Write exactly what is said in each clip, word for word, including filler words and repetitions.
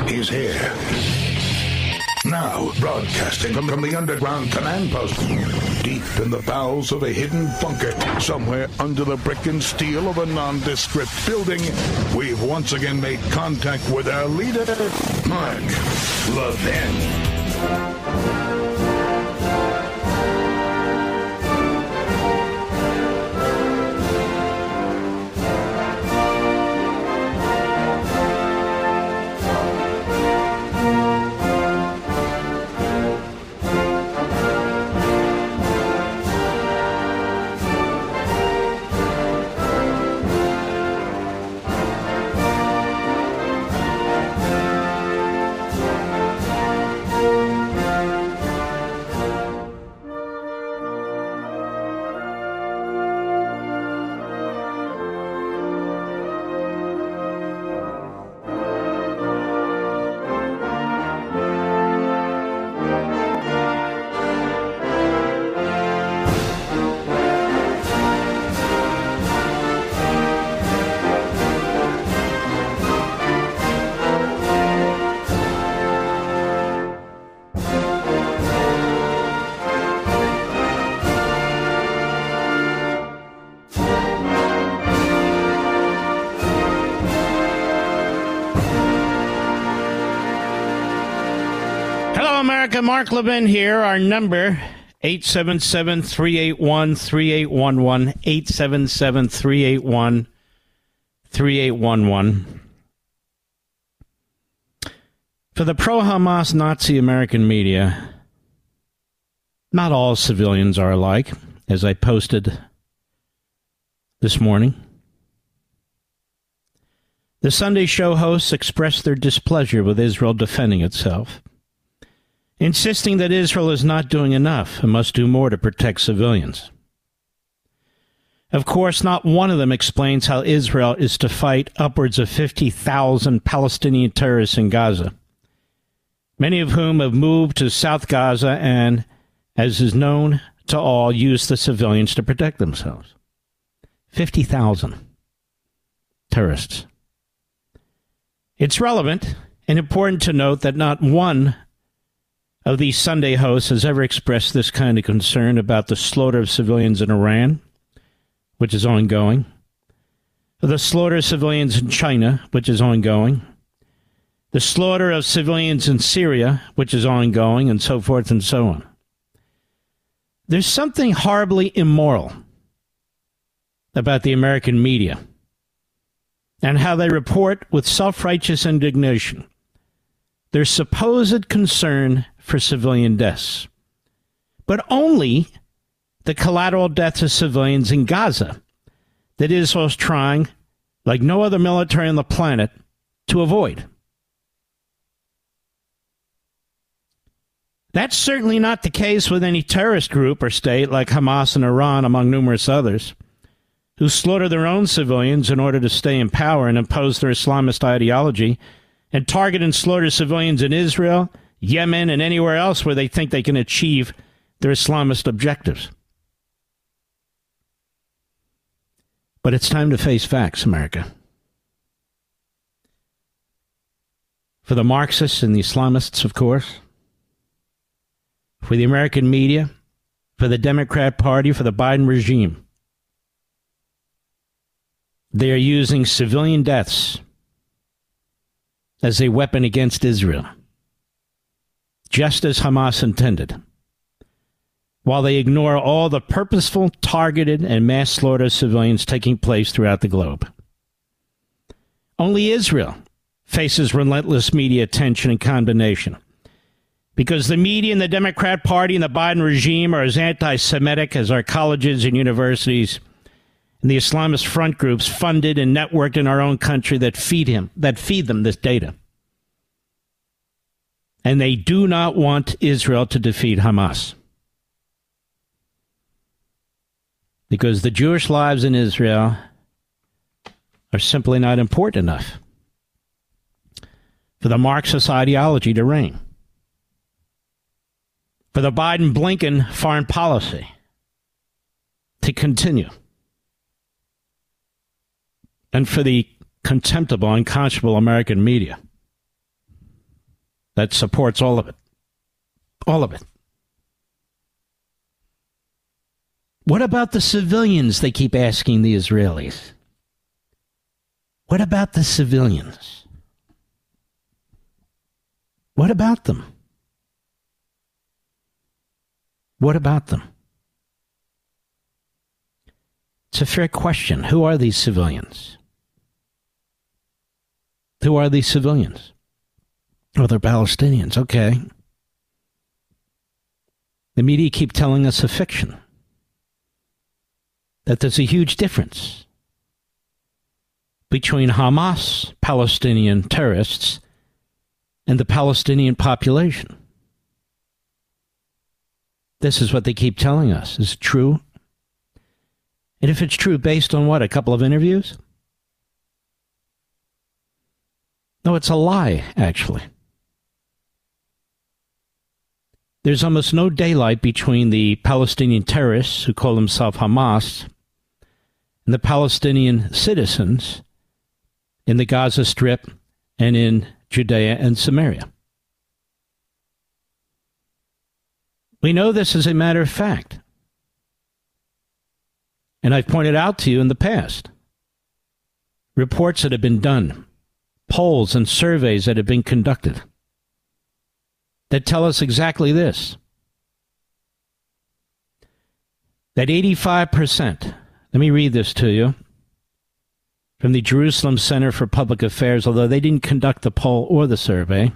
is here. Now, broadcasting from, from the underground command post, deep in the bowels of a hidden bunker, somewhere under the brick and steel of a nondescript building, we've once again made contact with our leader, Mark Levin. Mark Levin here. Our number, eight seven seven, three eight one, three eight one one, eight seven seven, three eight one, three eight one one. For the pro-Hamas Nazi American media, not all civilians are alike, as I posted this morning. The Sunday show hosts expressed their displeasure with Israel defending itself, insisting that Israel is not doing enough and must do more to protect civilians. Of course, not one of them explains how Israel is to fight upwards of fifty thousand Palestinian terrorists in Gaza, many of whom have moved to South Gaza and, as is known to all, use the civilians to protect themselves. fifty thousand terrorists. It's relevant and important to note that not one of these Sunday hosts has ever expressed this kind of concern about the slaughter of civilians in Iran, which is ongoing, the slaughter of civilians in China, which is ongoing, the slaughter of civilians in Syria, which is ongoing, and so forth and so on. There's something horribly immoral about the American media and how they report with self-righteous indignation their supposed concern for civilian deaths, but only the collateral deaths of civilians in Gaza that Israel is trying, like no other military on the planet, to avoid. That's certainly not the case with any terrorist group or state like Hamas in Iran, among numerous others, who slaughter their own civilians in order to stay in power and impose their Islamist ideology, and target and slaughter civilians in Israel, Yemen, and anywhere else where they think they can achieve their Islamist objectives. But it's time to face facts, America. For the Marxists and the Islamists, of course. For the American media. For the Democrat Party. For the Biden regime. They are using civilian deaths as a weapon against Israel, just as Hamas intended, while they ignore all the purposeful, targeted, and mass slaughter of civilians taking place throughout the globe. Only Israel faces relentless media attention and condemnation, because the media and the Democrat Party and the Biden regime are as anti-Semitic as our colleges and universities and the Islamist front groups funded and networked in our own country that feed him, that feed them this data. And they do not want Israel to defeat Hamas. Because the Jewish lives in Israel are simply not important enough for the Marxist ideology to reign, for the Biden-Blinken foreign policy to continue, and for the contemptible, unconscionable American media that supports all of it. All of it. What about the civilians, they keep asking the Israelis? What about the civilians? What about them? What about them? It's a fair question. Who are these civilians? Who are these civilians? Well, they're Palestinians. Okay. The media keep telling us a fiction. That there's a huge difference between Hamas, Palestinian terrorists, and the Palestinian population. This is what they keep telling us. Is it true? And if it's true, based on what? A couple of interviews? No, it's a lie, actually. There's almost no daylight between the Palestinian terrorists who call themselves Hamas and the Palestinian citizens in the Gaza Strip and in Judea and Samaria. We know this as a matter of fact. And I've pointed out to you in the past reports that have been done, polls and surveys that have been conducted that tell us exactly this. That eighty-five percent, let me read this to you, from the Jerusalem Center for Public Affairs, although they didn't conduct the poll or the survey,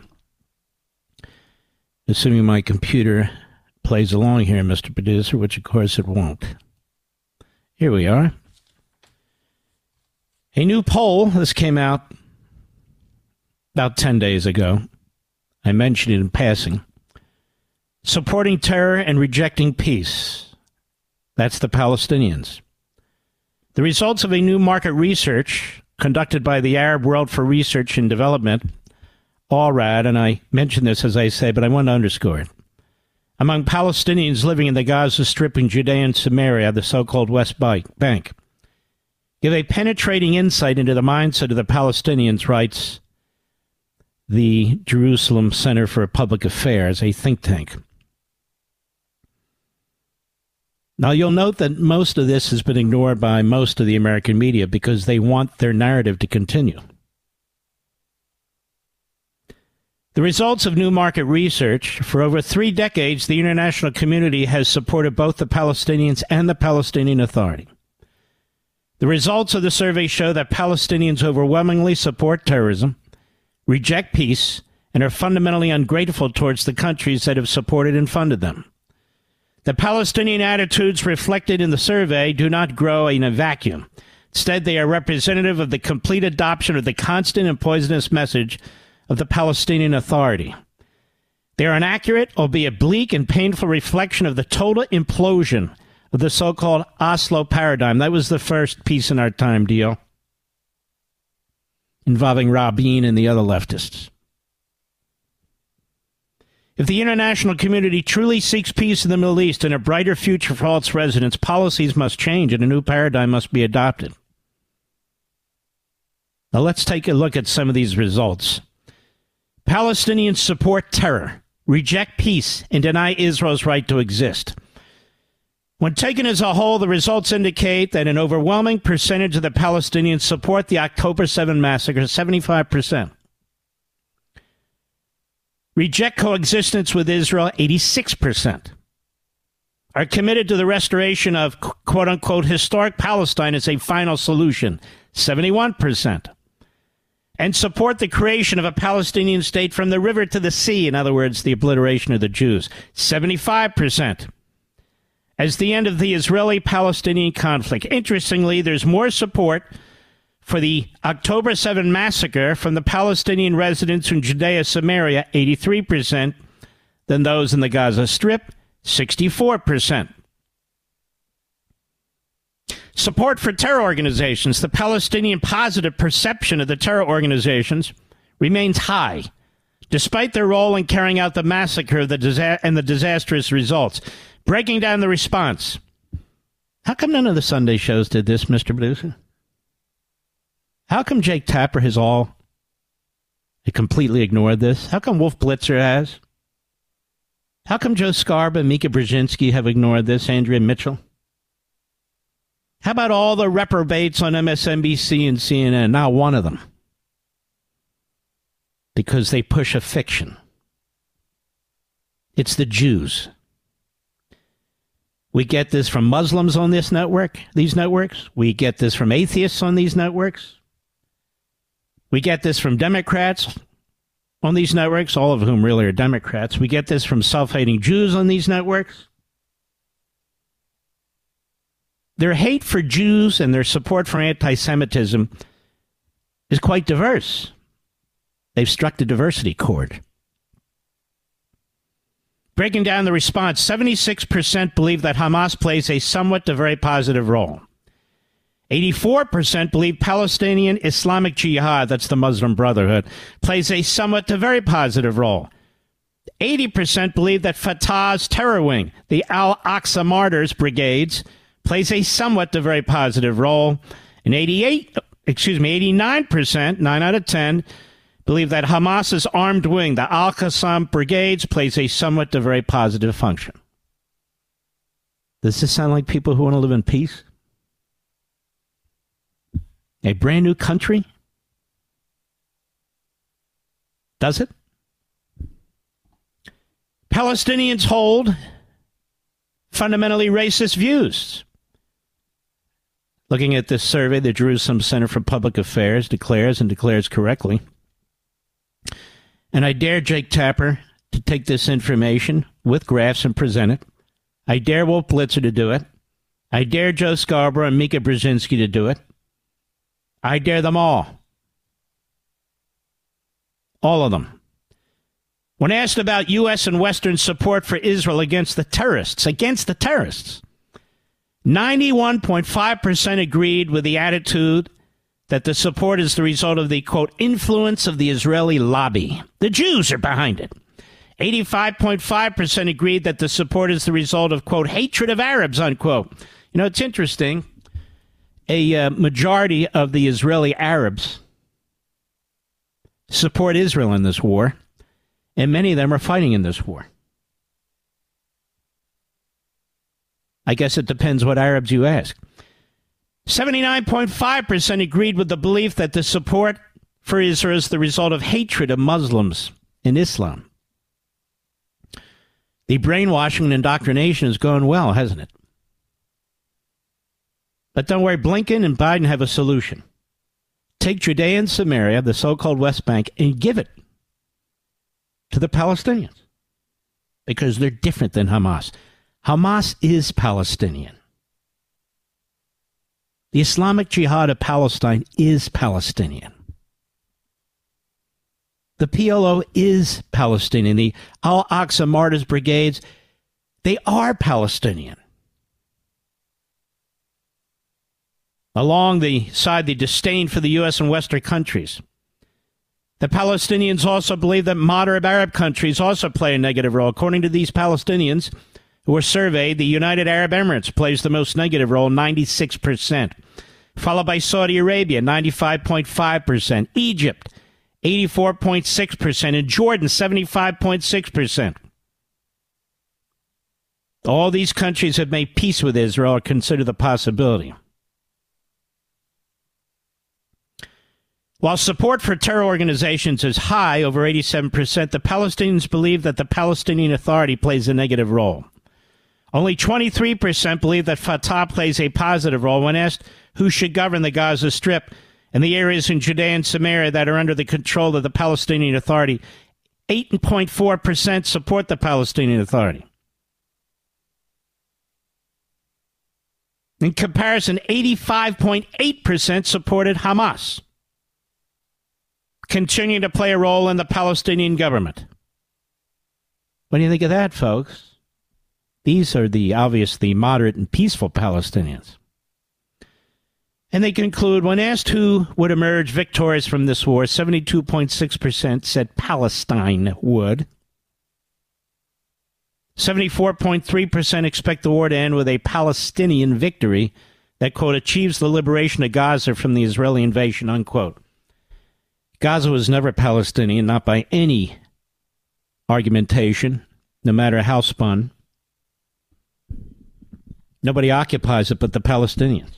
assuming my computer plays along here, Mister Producer, which of course it won't. Here we are. A new poll, this came out about ten days ago. I mentioned it in passing. Supporting terror and rejecting peace. That's the Palestinians. The results of a new market research conducted by the Arab World for Research and Development, A R A D, and I mention this as I say, but I want to underscore it. Among Palestinians living in the Gaza Strip and Judea and Samaria, the so-called West Bank, give a penetrating insight into the mindset of the Palestinians, writes the Jerusalem Center for Public Affairs, a think tank. Now, you'll note that most of this has been ignored by most of the American media because they want their narrative to continue. The results of new market research: for over three decades, the international community has supported both the Palestinians and the Palestinian Authority. The results of the survey show that Palestinians overwhelmingly support terrorism, reject peace, and are fundamentally ungrateful towards the countries that have supported and funded them. The Palestinian attitudes reflected in the survey do not grow in a vacuum. Instead, they are representative of the complete adoption of the constant and poisonous message of the Palestinian Authority. They are an accurate, albeit bleak and painful reflection of the total implosion of the so-called Oslo paradigm. That was the first peace in our time deal involving Rabin and the other leftists. If the international community truly seeks peace in the Middle East and a brighter future for all its residents, policies must change and a new paradigm must be adopted. Now let's take a look at some of these results. Palestinians support terror, reject peace, and deny Israel's right to exist. When taken as a whole, the results indicate that an overwhelming percentage of the Palestinians support the October seventh massacre, seventy-five percent. Reject coexistence with Israel, eighty-six percent. Are committed to the restoration of quote-unquote historic Palestine as a final solution, seventy-one percent. And support the creation of a Palestinian state from the river to the sea, in other words, the obliteration of the Jews, seventy-five percent. As the end of the Israeli-Palestinian conflict. Interestingly, there's more support for the October seventh massacre from the Palestinian residents in Judea, Samaria, eighty-three percent, than those in the Gaza Strip, sixty-four percent. Support for terror organizations. The Palestinian positive perception of the terror organizations remains high, despite their role in carrying out the massacre the disa- and the disastrous results. Breaking down the response. How come none of the Sunday shows did this, Mister Producer? How come Jake Tapper has all They completely ignored this. How come Wolf Blitzer has? How come Joe Scarborough and Mika Brzezinski have ignored this, Andrea Mitchell? How about all the reprobates on M S N B C and C N N? Not one of them. Because they push a fiction. It's the Jews. We get this from Muslims on this network, these networks. We get this from atheists on these networks. We get this from Democrats on these networks, all of whom really are Democrats. We get this from self-hating Jews on these networks. Their hate for Jews and their support for anti-Semitism is quite diverse. They've struck the diversity chord. Breaking down the response, seventy-six percent believe that Hamas plays a somewhat to very positive role. eighty-four percent believe Palestinian Islamic Jihad, that's the Muslim Brotherhood, plays a somewhat to very positive role. eighty percent believe that Fatah's terror wing, the Al-Aqsa Martyrs Brigades, plays a somewhat to very positive role. And eighty-eight, excuse me, eighty-nine percent, nine out of ten, believe that Hamas's armed wing, the Al-Qassam Brigades, plays a somewhat to very positive function. Does this sound like people who want to live in peace? A brand new country? Does it? Palestinians hold fundamentally racist views. Looking at this survey, the Jerusalem Center for Public Affairs declares, and declares correctly, and I dare Jake Tapper to take this information with graphs and present it. I dare Wolf Blitzer to do it. I dare Joe Scarborough and Mika Brzezinski to do it. I dare them all. All of them. When asked about U S and Western support for Israel against the terrorists, against the terrorists, ninety-one point five percent agreed with the attitude that the support is the result of the, quote, influence of the Israeli lobby. The Jews are behind it. eighty-five point five percent agreed that the support is the result of, quote, hatred of Arabs, unquote. You know, it's interesting. A uh, majority of the Israeli Arabs support Israel in this war, and many of them are fighting in this war. I guess it depends what Arabs you ask. seventy-nine point five percent agreed with the belief that the support for Israel is the result of hatred of Muslims in Islam. The brainwashing and indoctrination is going well, hasn't it? But don't worry, Blinken and Biden have a solution. Take Judea and Samaria, the so-called West Bank, and give it to the Palestinians. Because they're different than Hamas. Hamas is Palestinian. The Islamic Jihad of Palestine is Palestinian. The P L O is Palestinian. The Al-Aqsa Martyrs Brigades, they are Palestinian. Along the side, the disdain for the U S and Western countries. The Palestinians also believe that moderate Arab countries also play a negative role. According to these Palestinians who were surveyed, the United Arab Emirates plays the most negative role, ninety-six percent. Followed by Saudi Arabia, ninety-five point five percent. Egypt, eighty-four point six percent. And Jordan, seventy-five point six percent. All these countries have made peace with Israel or consider the possibility. While support for terror organizations is high, over eighty-seven percent, the Palestinians believe that the Palestinian Authority plays a negative role. Only twenty-three percent believe that Fatah plays a positive role when asked who should govern the Gaza Strip and the areas in Judea and Samaria that are under the control of the Palestinian Authority. eight point four percent support the Palestinian Authority. In comparison, eighty-five point eight percent supported Hamas, continuing to play a role in the Palestinian government. What do you think of that, folks? These are the obviously moderate and peaceful Palestinians. And they conclude, when asked who would emerge victorious from this war, seventy-two point six percent said Palestine would. seventy-four point three percent expect the war to end with a Palestinian victory that, quote, achieves the liberation of Gaza from the Israeli invasion, unquote. Gaza was never Palestinian, not by any argumentation, no matter how spun. Nobody occupies it but the Palestinians.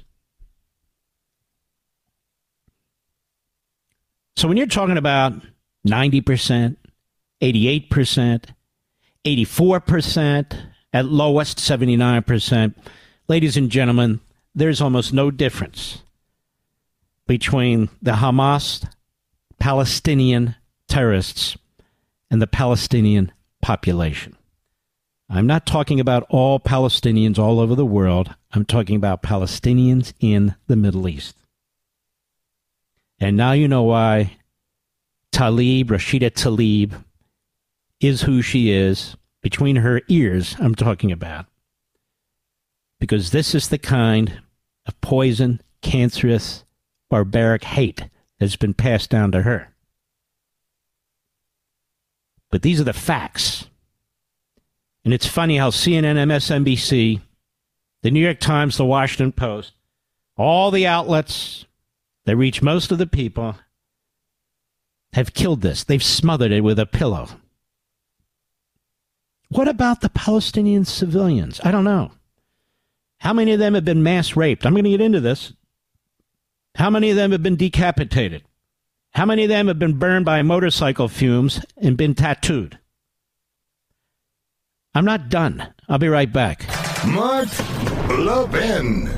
So when you're talking about ninety percent, eighty-eight percent, eighty-four percent, at lowest seventy-nine percent, ladies and gentlemen, there's almost no difference between the Hamas Palestinian terrorists and the Palestinian population. I'm not talking about all Palestinians all over the world. I'm talking about Palestinians in the Middle East. And now you know why Tlaib, Rashida Tlaib, is who she is. Between her ears, I'm talking about. Because this is the kind of poison, cancerous, barbaric hate that's been passed down to her. But these are the facts. And it's funny how C N N, M S N B C, the New York Times, the Washington Post, all the outlets that reach most of the people have killed this. They've smothered it with a pillow. What about the Palestinian civilians? I don't know. How many of them have been mass raped? I'm going to get into this. How many of them have been decapitated? How many of them have been burned by motorcycle fumes and been tattooed? I'm not done. I'll be right back. Mark Levin.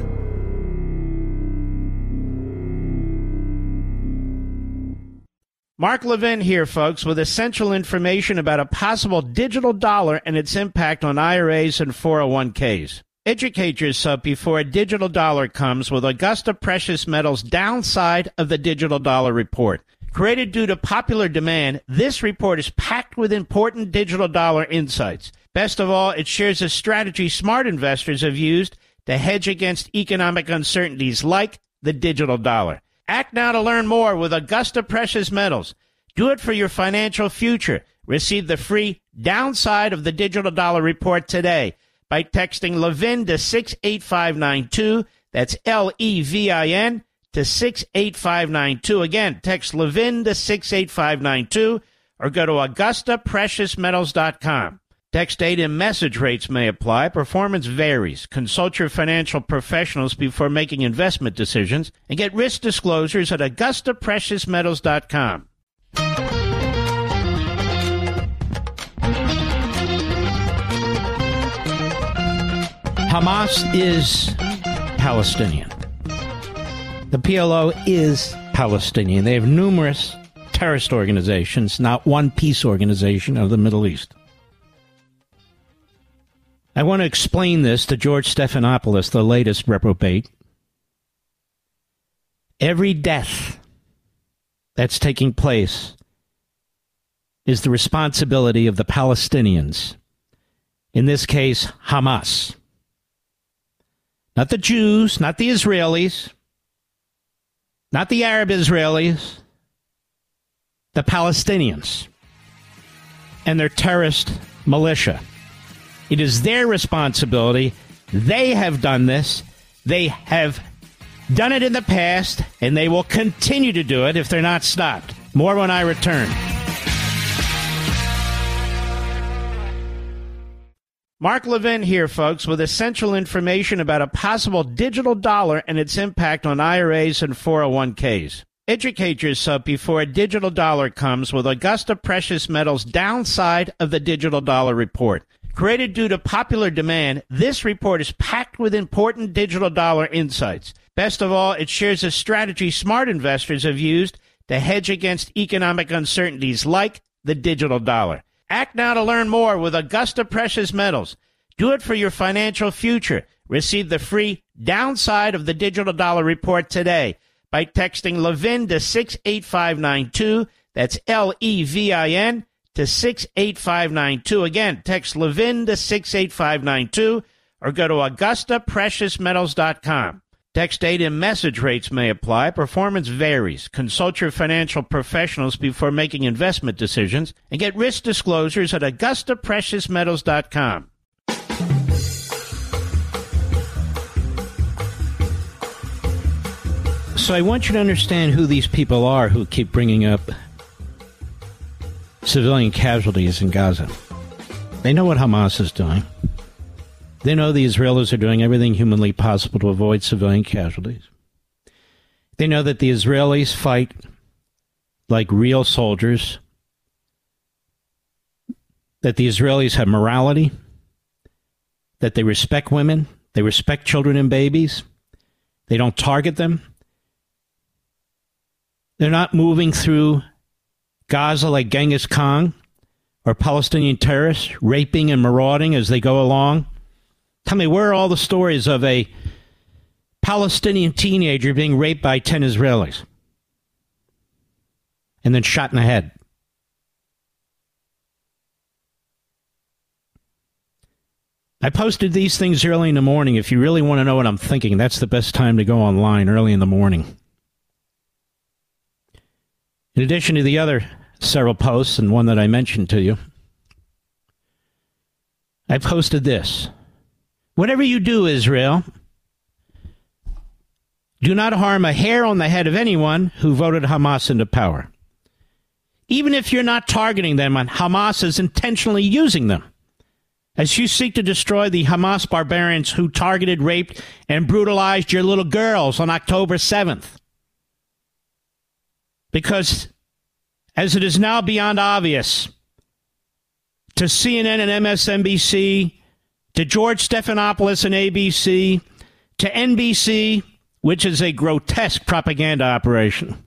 Mark Levin here, folks, with essential information about a possible digital dollar and its impact on I R As and four oh one k's. Educate yourself before a digital dollar comes with Augusta Precious Metals' Downside of the Digital Dollar Report. Created due to popular demand, this report is packed with important digital dollar insights. Best of all, it shares a strategy smart investors have used to hedge against economic uncertainties like the digital dollar. Act now to learn more with Augusta Precious Metals. Do it for your financial future. Receive the free Downside of the Digital Dollar Report today by texting Levin to six eight five nine two. That's L E V I N to six eight five nine two. Again, text Levin to six eight five nine two or go to Augusta Precious Metals dot com. Text data and message rates may apply. Performance varies. Consult your financial professionals before making investment decisions and get risk disclosures at Augusta Precious Metals dot com. Hamas is Palestinian. The P L O is Palestinian. They have numerous terrorist organizations, not one peace organization of the Middle East. I want to explain this to George Stephanopoulos, the latest reprobate. Every death that's taking place is the responsibility of the Palestinians. In this case, Hamas. Not the Jews, not the Israelis, not the Arab Israelis, the Palestinians and their terrorist militia. It is their responsibility. They have done this. They have done it in the past, and they will continue to do it if they're not stopped. More when I return. Mark Levin here, folks, with essential information about a possible digital dollar and its impact on I R As and four oh one k's. Educate yourself before a digital dollar comes with Augusta Precious Metals' Downside of the Digital Dollar Report. Created due to popular demand, this report is packed with important digital dollar insights. Best of all, it shares a strategy smart investors have used to hedge against economic uncertainties like the digital dollar. Act now to learn more with Augusta Precious Metals. Do it for your financial future. Receive the free Downside of the Digital Dollar Report today by texting Levin to six eight five nine two. That's L E V I N to six eight five nine two. Again, text Levin to six eight five nine two or go to Augusta Precious Metals dot com. Text data and message rates may apply. Performance varies. Consult your financial professionals before making investment decisions and get risk disclosures at Augusta Precious Metals dot com. So I want you to understand who these people are who keep bringing up civilian casualties in Gaza. They know what Hamas is doing. They know the Israelis are doing everything humanly possible to avoid civilian casualties. They know that the Israelis fight like real soldiers, that the Israelis have morality, that they respect women, they respect children and babies, they don't target them. They're not moving through Gaza like Genghis Khan or Palestinian terrorists, raping and marauding as they go along. Tell me, where are all the stories of a Palestinian teenager being raped by ten Israelis and then shot in the head? I posted these things early in the morning. If you really want to know what I'm thinking, that's the best time to go online, early in the morning. In addition to the other several posts, and one that I mentioned to you, I posted this. Whatever you do, Israel, do not harm a hair on the head of anyone who voted Hamas into power. Even if you're not targeting them, Hamas is intentionally using them. As you seek to destroy the Hamas barbarians who targeted, raped, and brutalized your little girls on October seventh. Because, as it is now beyond obvious to C N N and M S N B C, to George Stephanopoulos and A B C, to N B C, which is a grotesque propaganda operation.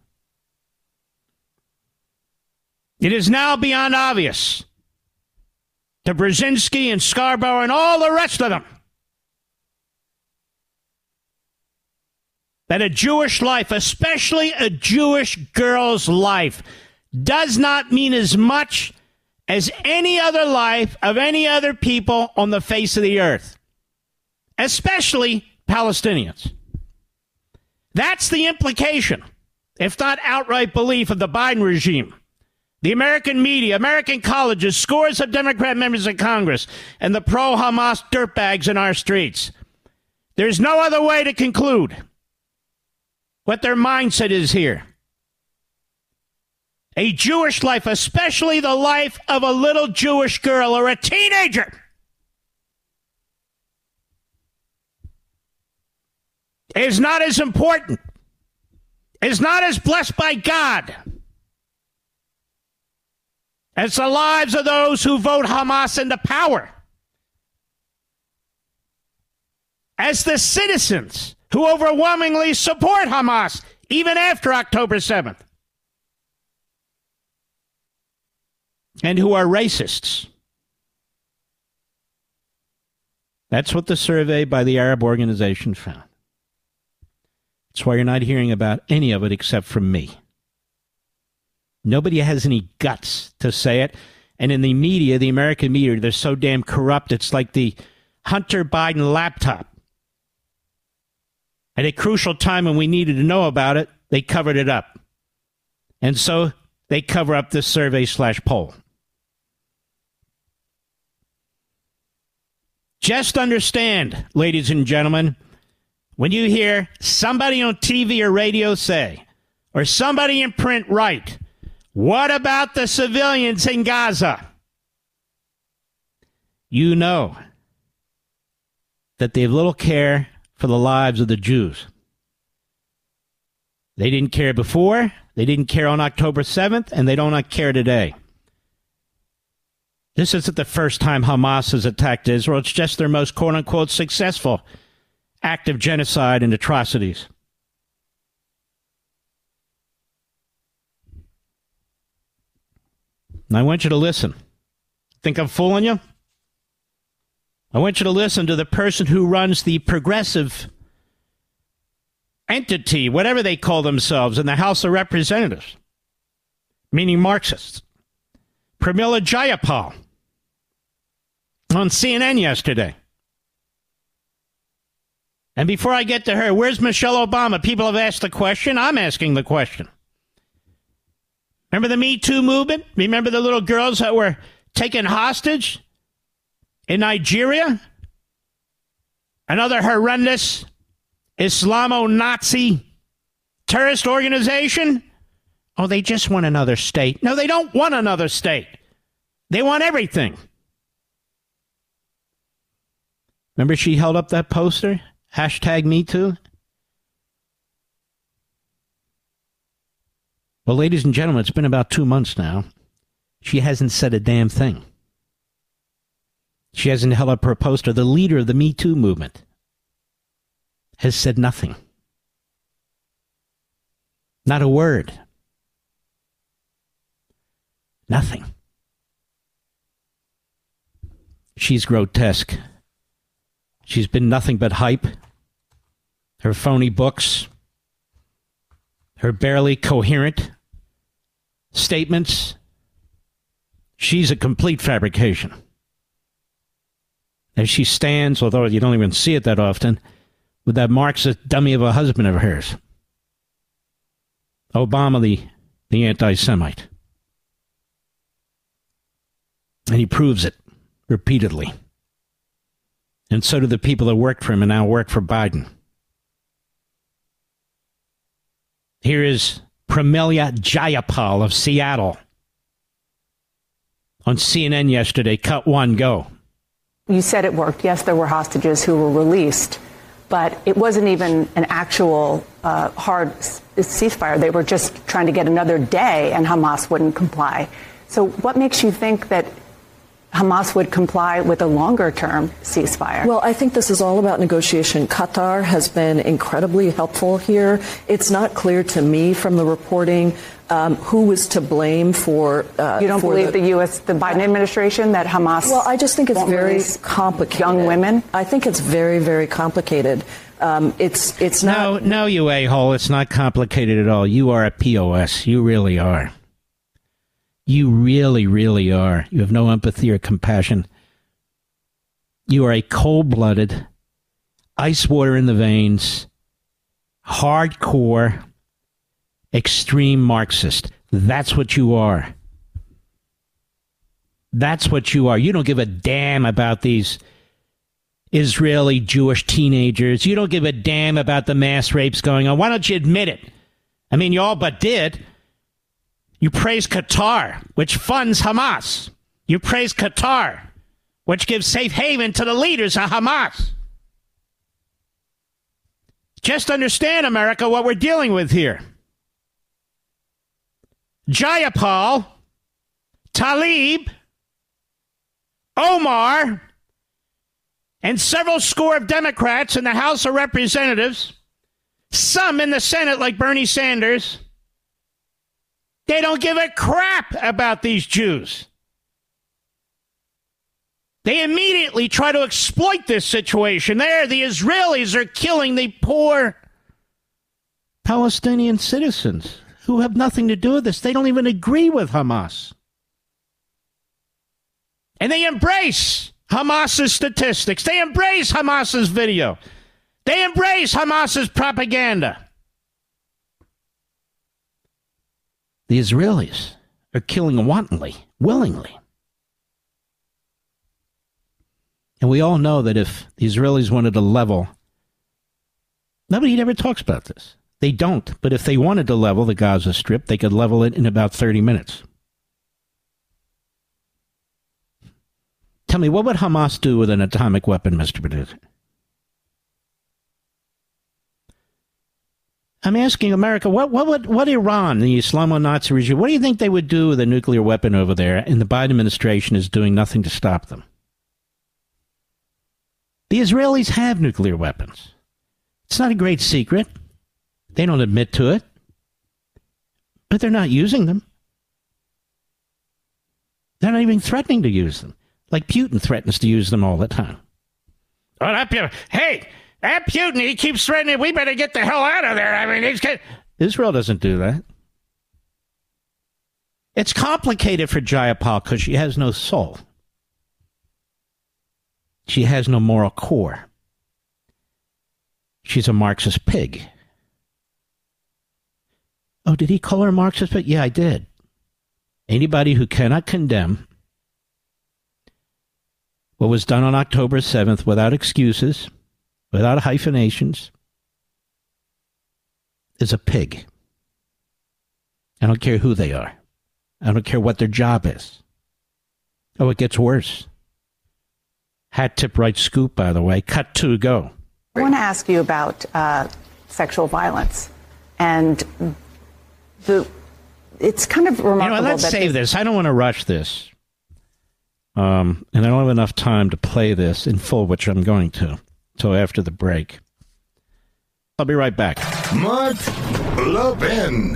It is now beyond obvious to Brzezinski and Scarborough and all the rest of them that a Jewish life, especially a Jewish girl's life, does not mean as much as any other life of any other people on the face of the earth, especially Palestinians. That's the implication, if not outright belief, of the Biden regime. The American media, American colleges, scores of Democrat members of Congress, and the pro-Hamas dirtbags in our streets. There's no other way to conclude what their mindset is here. A Jewish life, especially the life of a little Jewish girl or a teenager, is not as important, is not as blessed by God as the lives of those who vote Hamas into power, as the citizens who overwhelmingly support Hamas even after October seventh, and who are racists. That's what the survey by the Arab Organization found. That's why you're not hearing about any of it except from me. Nobody has any guts to say it. And in the media, the American media, they're so damn corrupt. It's like the Hunter Biden laptop. At a crucial time when we needed to know about it, they covered it up. And so they cover up this survey slash poll. Just understand, ladies and gentlemen, when you hear somebody on T V or radio say, or somebody in print write, what about the civilians in Gaza? You know that they have little care for the lives of the Jews. They didn't care before, they didn't care on October seventh, and they don't care today. This isn't the first time Hamas has attacked Israel. It's just their most quote-unquote successful act of genocide and atrocities. And I want you to listen. Think I'm fooling you? I want you to listen to the person who runs the progressive entity, whatever they call themselves, in the House of Representatives, meaning Marxists. Pramila Jayapal on C N N yesterday. And before I get to her, where's Michelle Obama? People have asked the question. I'm asking the question. Remember the Me Too movement? Remember the little girls that were taken hostage in Nigeria? Another horrendous Islamo-Nazi terrorist organization Oh, they just want another state. No, they don't want another state. They want everything. Remember she held up that poster? Hashtag Me Too? Well, ladies and gentlemen, it's been about two months now. She hasn't said a damn thing. She hasn't held up her poster. The leader of the Me Too movement has said nothing. Not a word. Nothing. She's grotesque. She's been nothing but hype. Her phony books. Her barely coherent statements. She's a complete fabrication. As she stands, although you don't even see it that often, with that Marxist dummy of a husband of hers. Obama, the, the anti-Semite. And he proves it repeatedly. And so do the people that worked for him and now work for Biden. Here is Pramelia Jayapal of Seattle. On C N N yesterday, cut one, go. You said it worked. Yes, there were hostages who were released, but it wasn't even an actual uh, hard ceasefire. They were just trying to get another day, and Hamas wouldn't comply. So what makes you think that Hamas would comply with a longer-term ceasefire? Well, I think this is all about negotiation. Qatar has been incredibly helpful here. It's not clear to me from the reporting um, who was to blame for... Uh, you don't for believe the, the U S, the Biden administration, that Hamas... Well, I just think it's very complicated. Young women? I think it's very, very complicated. Um, it's, it's not... No, no, you a-hole. It's not complicated at all. You are a P O S. You really are. You really, really are. You have no empathy or compassion. You are a cold-blooded, ice water in the veins, hardcore, extreme Marxist. That's what you are. That's what you are. You don't give a damn about these Israeli Jewish teenagers. You don't give a damn about the mass rapes going on. Why don't you admit it? I mean, you all but did. You praise Qatar, which funds Hamas. You praise Qatar, which gives safe haven to the leaders of Hamas. Just understand, America, what we're dealing with here. Jayapal, Tlaib, Omar, and several score of Democrats in the House of Representatives, some in the Senate like Bernie Sanders, they don't give a crap about these Jews. They immediately try to exploit this situation. There, the Israelis are killing the poor Palestinian citizens who have nothing to do with this. They don't even agree with Hamas. And they embrace Hamas's statistics. They embrace Hamas's video. They embrace Hamas's propaganda. The Israelis are killing wantonly, willingly. And we all know that if the Israelis wanted to level, nobody ever talks about this. They don't. But if they wanted to level the Gaza Strip, they could level it in about thirty minutes. Tell me, what would Hamas do with an atomic weapon, Mister Producer? I'm asking America, what what would what Iran, the Islamo-Nazi regime, what do you think they would do with a nuclear weapon over there, and the Biden administration is doing nothing to stop them? The Israelis have nuclear weapons. It's not a great secret. They don't admit to it. But they're not using them. They're not even threatening to use them. Like Putin threatens to use them all the time. Oh, that Putin. Hey, that Putin, he keeps threatening, we better get the hell out of there. I mean, he's get... Israel doesn't do that. It's complicated for Jayapal because she has no soul. She has no moral core. She's a Marxist pig. Oh, did he call her a Marxist pig? Yeah, I did. Anybody who cannot condemn what was done on October seventh without excuses, without hyphenations, is a pig. I don't care who they are. I don't care what their job is. Oh, it gets worse. Hat tip right scoop, by the way. Cut two, go. I want to ask you about uh, sexual violence. And the it's kind of remarkable. You know, let's that save this. I don't want to rush this. Um, and I don't have enough time to play this in full, which I'm going to, until after the break. I'll be right back. Mark Levin.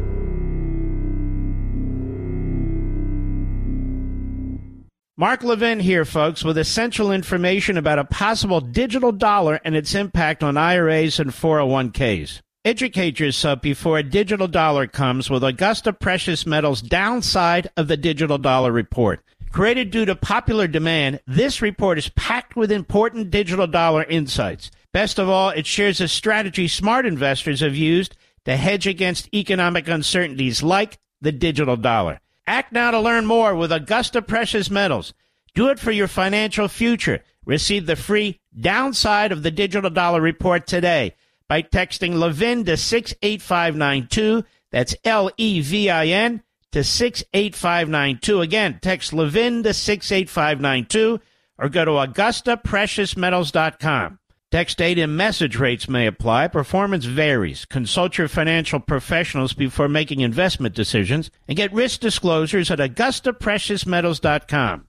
Mark Levin here, folks, with essential information about a possible digital dollar and its impact on I R As and four oh one k's. Educate yourself before a digital dollar comes with Augusta Precious Metals' Downside of the Digital Dollar Report. Created due to popular demand, this report is packed with important digital dollar insights. Best of all, it shares a strategy smart investors have used to hedge against economic uncertainties like the digital dollar. Act now to learn more with Augusta Precious Metals. Do it for your financial future. Receive the free Downside of the Digital Dollar Report today by texting Levin to six eight five nine two. That's L E V I N to six eight five nine two. Again, text Levin to six eight five nine two or go to Augusta Precious Metals dot com. Text data and message rates may apply. Performance varies. Consult your financial professionals before making investment decisions and get risk disclosures at Augusta Precious Metals dot com.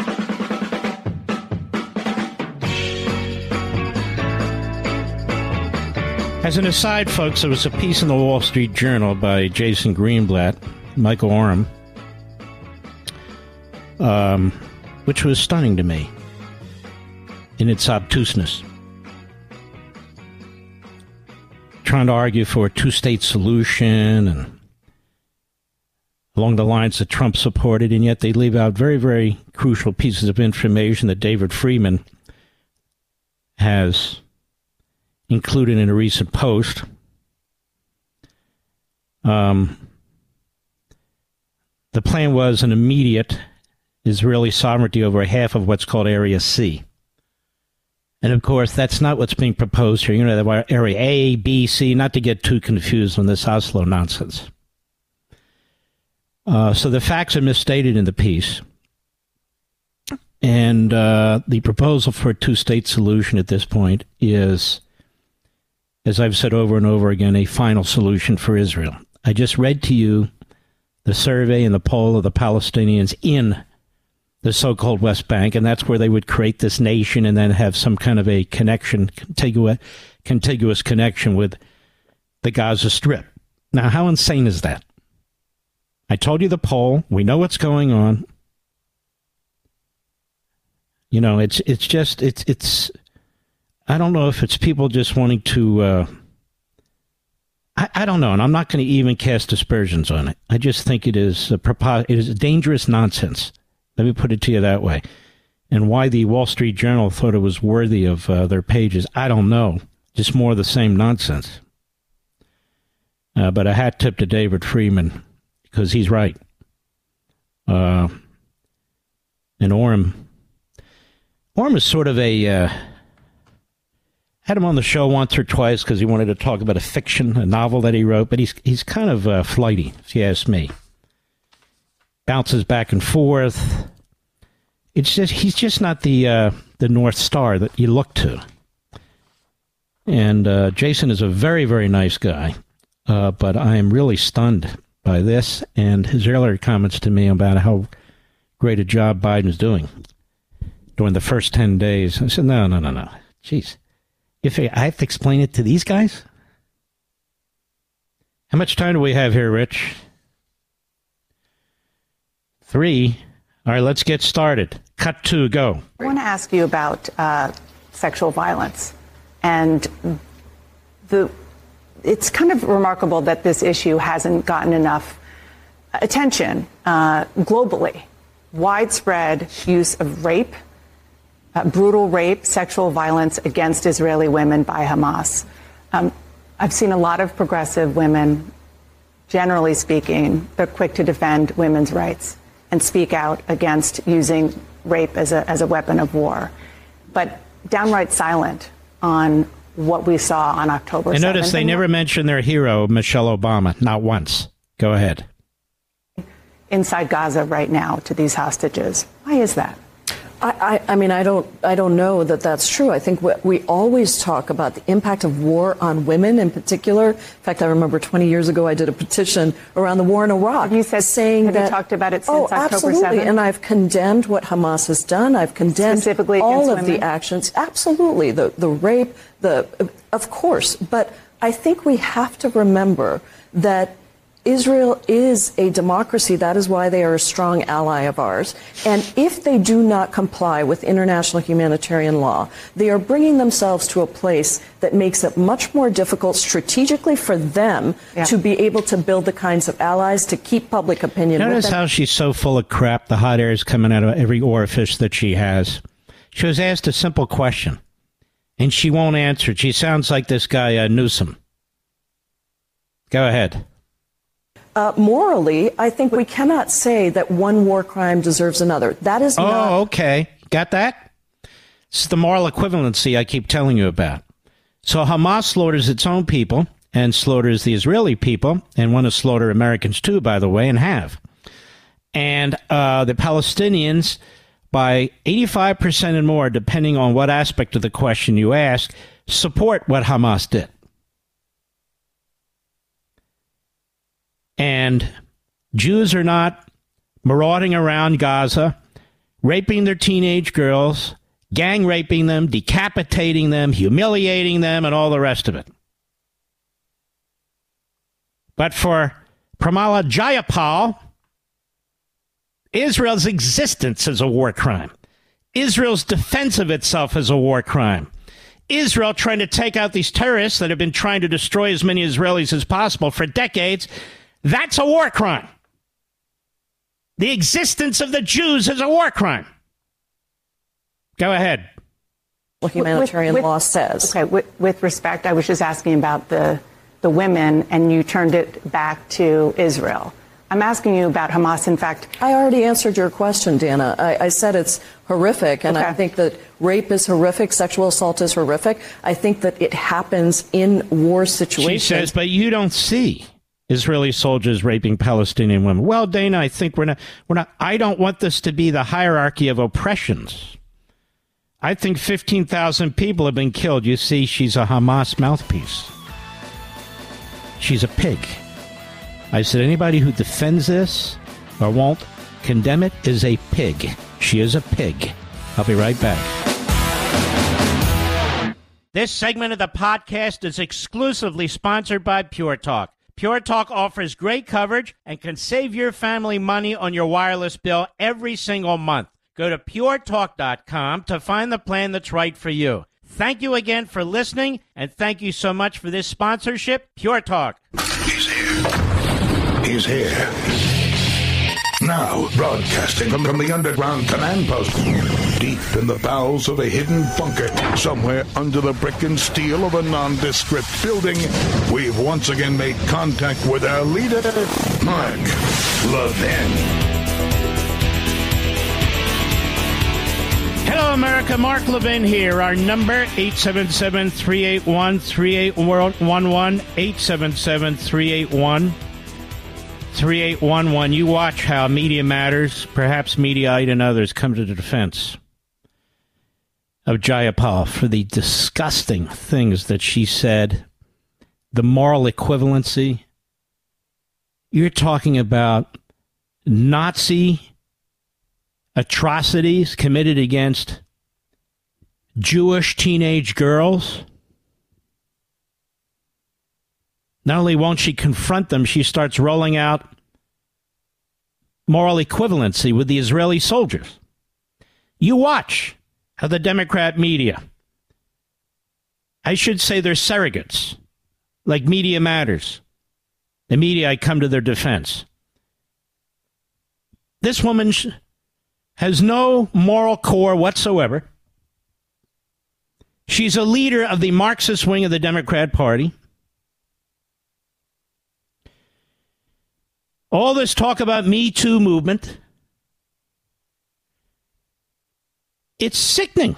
As an aside, folks, there was a piece in the Wall Street Journal by Jason Greenblatt, Michael Oram, um, which was stunning to me in its obtuseness. Trying to argue for a two-state solution and along the lines that Trump supported, and yet they leave out very, very crucial pieces of information that David Friedman has included in a recent post. Um, the plan was an immediate Israeli sovereignty over half of what's called Area C. And, of course, that's not what's being proposed here. You know, the Area A, B, C, not to get too confused on this Oslo nonsense. Uh, so the facts are misstated in the piece. And uh, the proposal for a two-state solution at this point is, as I've said over and over again, a final solution for Israel. I just read to you the survey and the poll of the Palestinians in the so-called West Bank, and that's where they would create this nation and then have some kind of a connection, contiguous, contiguous connection with the Gaza Strip. Now, how insane is that? I told you the poll. We know what's going on. You know, it's it's just, it's, it's I don't know if it's people just wanting to, uh, I, I don't know, and I'm not going to even cast aspersions on it. I just think it is a prepo- it is dangerous nonsense. Let me put it to you that way. And why the Wall Street Journal thought it was worthy of uh, their pages, I don't know. Just more of the same nonsense. Uh, but a hat tip to David Friedman, because he's right. Uh, and Orem, Orem is sort of a... Uh, had him on the show once or twice because he wanted to talk about a fiction, a novel that he wrote, but he's he's kind of uh, flighty, if you ask me. Bounces back and forth. It's just he's just not the uh, the North Star that you look to. And uh, Jason is a very, very nice guy, uh, but I am really stunned by this and his earlier comments to me about how great a job Biden's doing during the first ten days. I said, no, no, no, no. Jeez. If I have to explain it to these guys? How much time do we have here, Rich? Three. All right, let's get started. Cut two, go. I want to ask you about uh, sexual violence. And the it's kind of remarkable that this issue hasn't gotten enough attention uh, globally. Widespread use of rape, Uh, brutal rape, sexual violence against Israeli women by Hamas. Um, I've seen a lot of progressive women, generally speaking, they're quick to defend women's rights and speak out against using rape as a, as a weapon of war, but downright silent on what we saw on October seventh. And notice they never mentioned their hero, Michelle Obama, not once. Go ahead. Inside Gaza right now to these hostages. Why is that? I, I, I mean, I don't, I don't know that that's true. I think we, we always talk about the impact of war on women in particular. In fact, I remember twenty years ago I did a petition around the war in Iraq. Have you said saying have that, you talked about it since oh, October absolutely, seventh? And I've condemned what Hamas has done. I've condemned Specifically all of against the women? actions. Absolutely, the the rape, the of course. But I think we have to remember that Israel is a democracy. That is why they are a strong ally of ours. And if they do not comply with international humanitarian law, they are bringing themselves to a place that makes it much more difficult strategically for them yeah. to be able to build the kinds of allies to keep public opinion. Notice with them. how she's so full of crap. The hot air is coming out of every orifice that she has. She was asked a simple question, and she won't answer it. She sounds like this guy, uh, Newsom. Go ahead. Uh, morally, I think we cannot say that one war crime deserves another. That is oh, not... Oh, okay. Got that? It's the moral equivalency I keep telling you about. So Hamas slaughters its own people and slaughters the Israeli people and want to slaughter Americans too, by the way, and have. And uh, the Palestinians, by eighty-five percent and more, depending on what aspect of the question you ask, support what Hamas did. And Jews are not marauding around Gaza, raping their teenage girls, gang raping them, decapitating them, humiliating them, and all the rest of it. But for Pramila Jayapal, Israel's existence is a war crime. Israel's defense of itself is a war crime. Israel trying to take out these terrorists that have been trying to destroy as many Israelis as possible for decades, that's a war crime. The existence of the Jews is a war crime. Go ahead. What humanitarian with, with, law says. Okay, with, with respect, I was just asking about the, the women, and you turned it back to Israel. I'm asking you about Hamas. In fact, I already answered your question, Dana. I, I said it's horrific, and okay. I think that rape is horrific, sexual assault is horrific. I think that it happens in war situations. She says, but you don't see Israeli soldiers raping Palestinian women. Well, Dana, I think we're not, we're not, I don't want this to be the hierarchy of oppressions. I think fifteen thousand people have been killed. You see, she's a Hamas mouthpiece. She's a pig. I said, anybody who defends this or won't condemn it is a pig. She is a pig. I'll be right back. This segment of the podcast is exclusively sponsored by Pure Talk. Pure Talk offers great coverage and can save your family money on your wireless bill every single month. Go to pure talk dot com to find the plan that's right for you. Thank you again for listening, and thank you so much for this sponsorship, Pure Talk. He's here. He's here. Now, broadcasting from, from the underground command post, deep in the bowels of a hidden bunker, somewhere under the brick and steel of a nondescript building, we've once again made contact with our leader, Mark Levin. Hello, America. Mark Levin here. Our number, eight seven seven, three eight one, three eight one one, eight seven seven, three eight one, three eight one one. You watch how Media Matters, perhaps Mediaite and others, come to the defense of Jayapal for the disgusting things that she said, the moral equivalency. You're talking about Nazi atrocities committed against Jewish teenage girls. Not only won't she confront them, she starts rolling out moral equivalency with the Israeli soldiers. You watch how the Democrat media, I should say they're surrogates, like Media Matters. The media, I come to their defense. This woman sh- has no moral core whatsoever. She's a leader of the Marxist wing of the Democrat Party. All this talk about Me Too movement, it's sickening.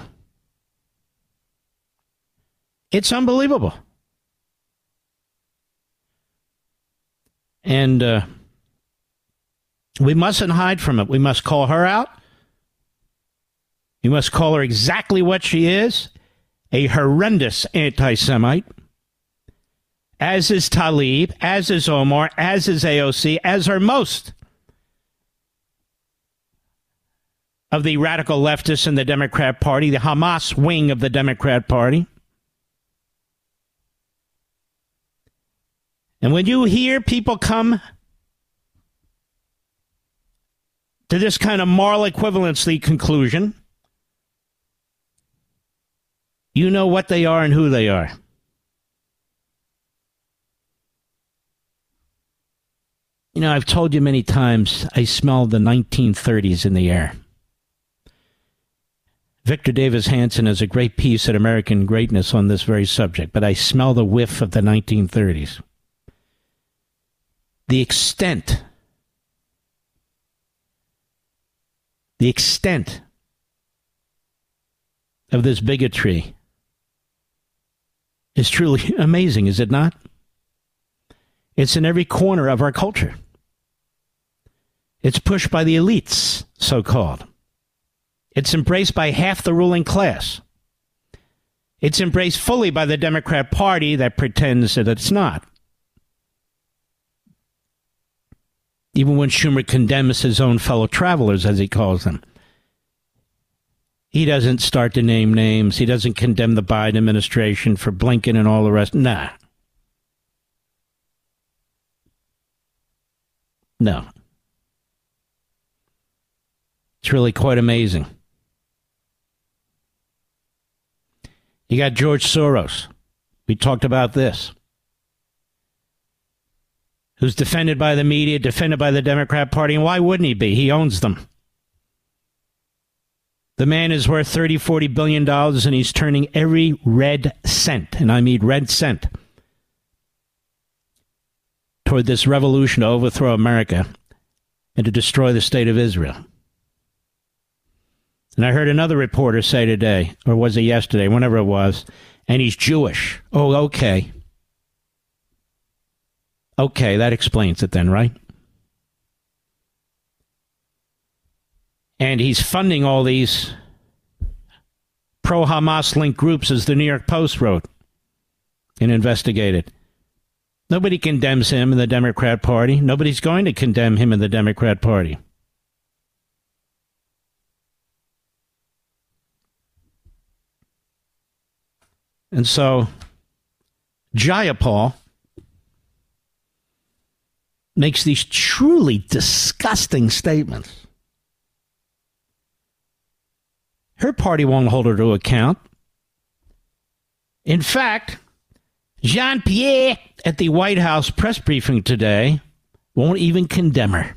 It's unbelievable. And uh, we mustn't hide from it. We must call her out. We must call her exactly what she is, a horrendous anti-Semite, as is Tlaib, as is Omar, as is A O C, as are most of the radical leftists in the Democrat Party, the Hamas wing of the Democrat Party. And when you hear people come to this kind of moral equivalency conclusion, you know what they are and who they are. You know, I've told you many times, I smell the nineteen thirties in the air. Victor Davis Hanson has a great piece at American Greatness on this very subject, but I smell the whiff of the nineteen thirties. The extent, the extent of this bigotry is truly amazing, is it not? It's in every corner of our culture. It's pushed by the elites, so-called. It's embraced by half the ruling class. It's embraced fully by the Democrat Party that pretends that it's not. Even when Schumer condemns his own fellow travelers, as he calls them, he doesn't start to name names. He doesn't condemn the Biden administration for Blinken and all the rest. Nah. No. It's really quite amazing. You got George Soros. We talked about this. Who's defended by the media, defended by the Democrat Party, and why wouldn't he be? He owns them. The man is worth thirty, forty billion dollars, and he's turning every red cent, and I mean red cent, toward this revolution to overthrow America and to destroy the state of Israel. And I heard another reporter say today, or was it yesterday, whenever it was, and he's Jewish. Oh, okay. Okay, that explains it then, right? And he's funding all these pro-Hamas linked groups, as the New York Post wrote and investigated. Nobody condemns him in the Democrat Party. Nobody's going to condemn him in the Democrat Party. And so, Jayapal makes these truly disgusting statements. Her party won't hold her to account. In fact, Jean-Pierre at the White House press briefing today won't even condemn her.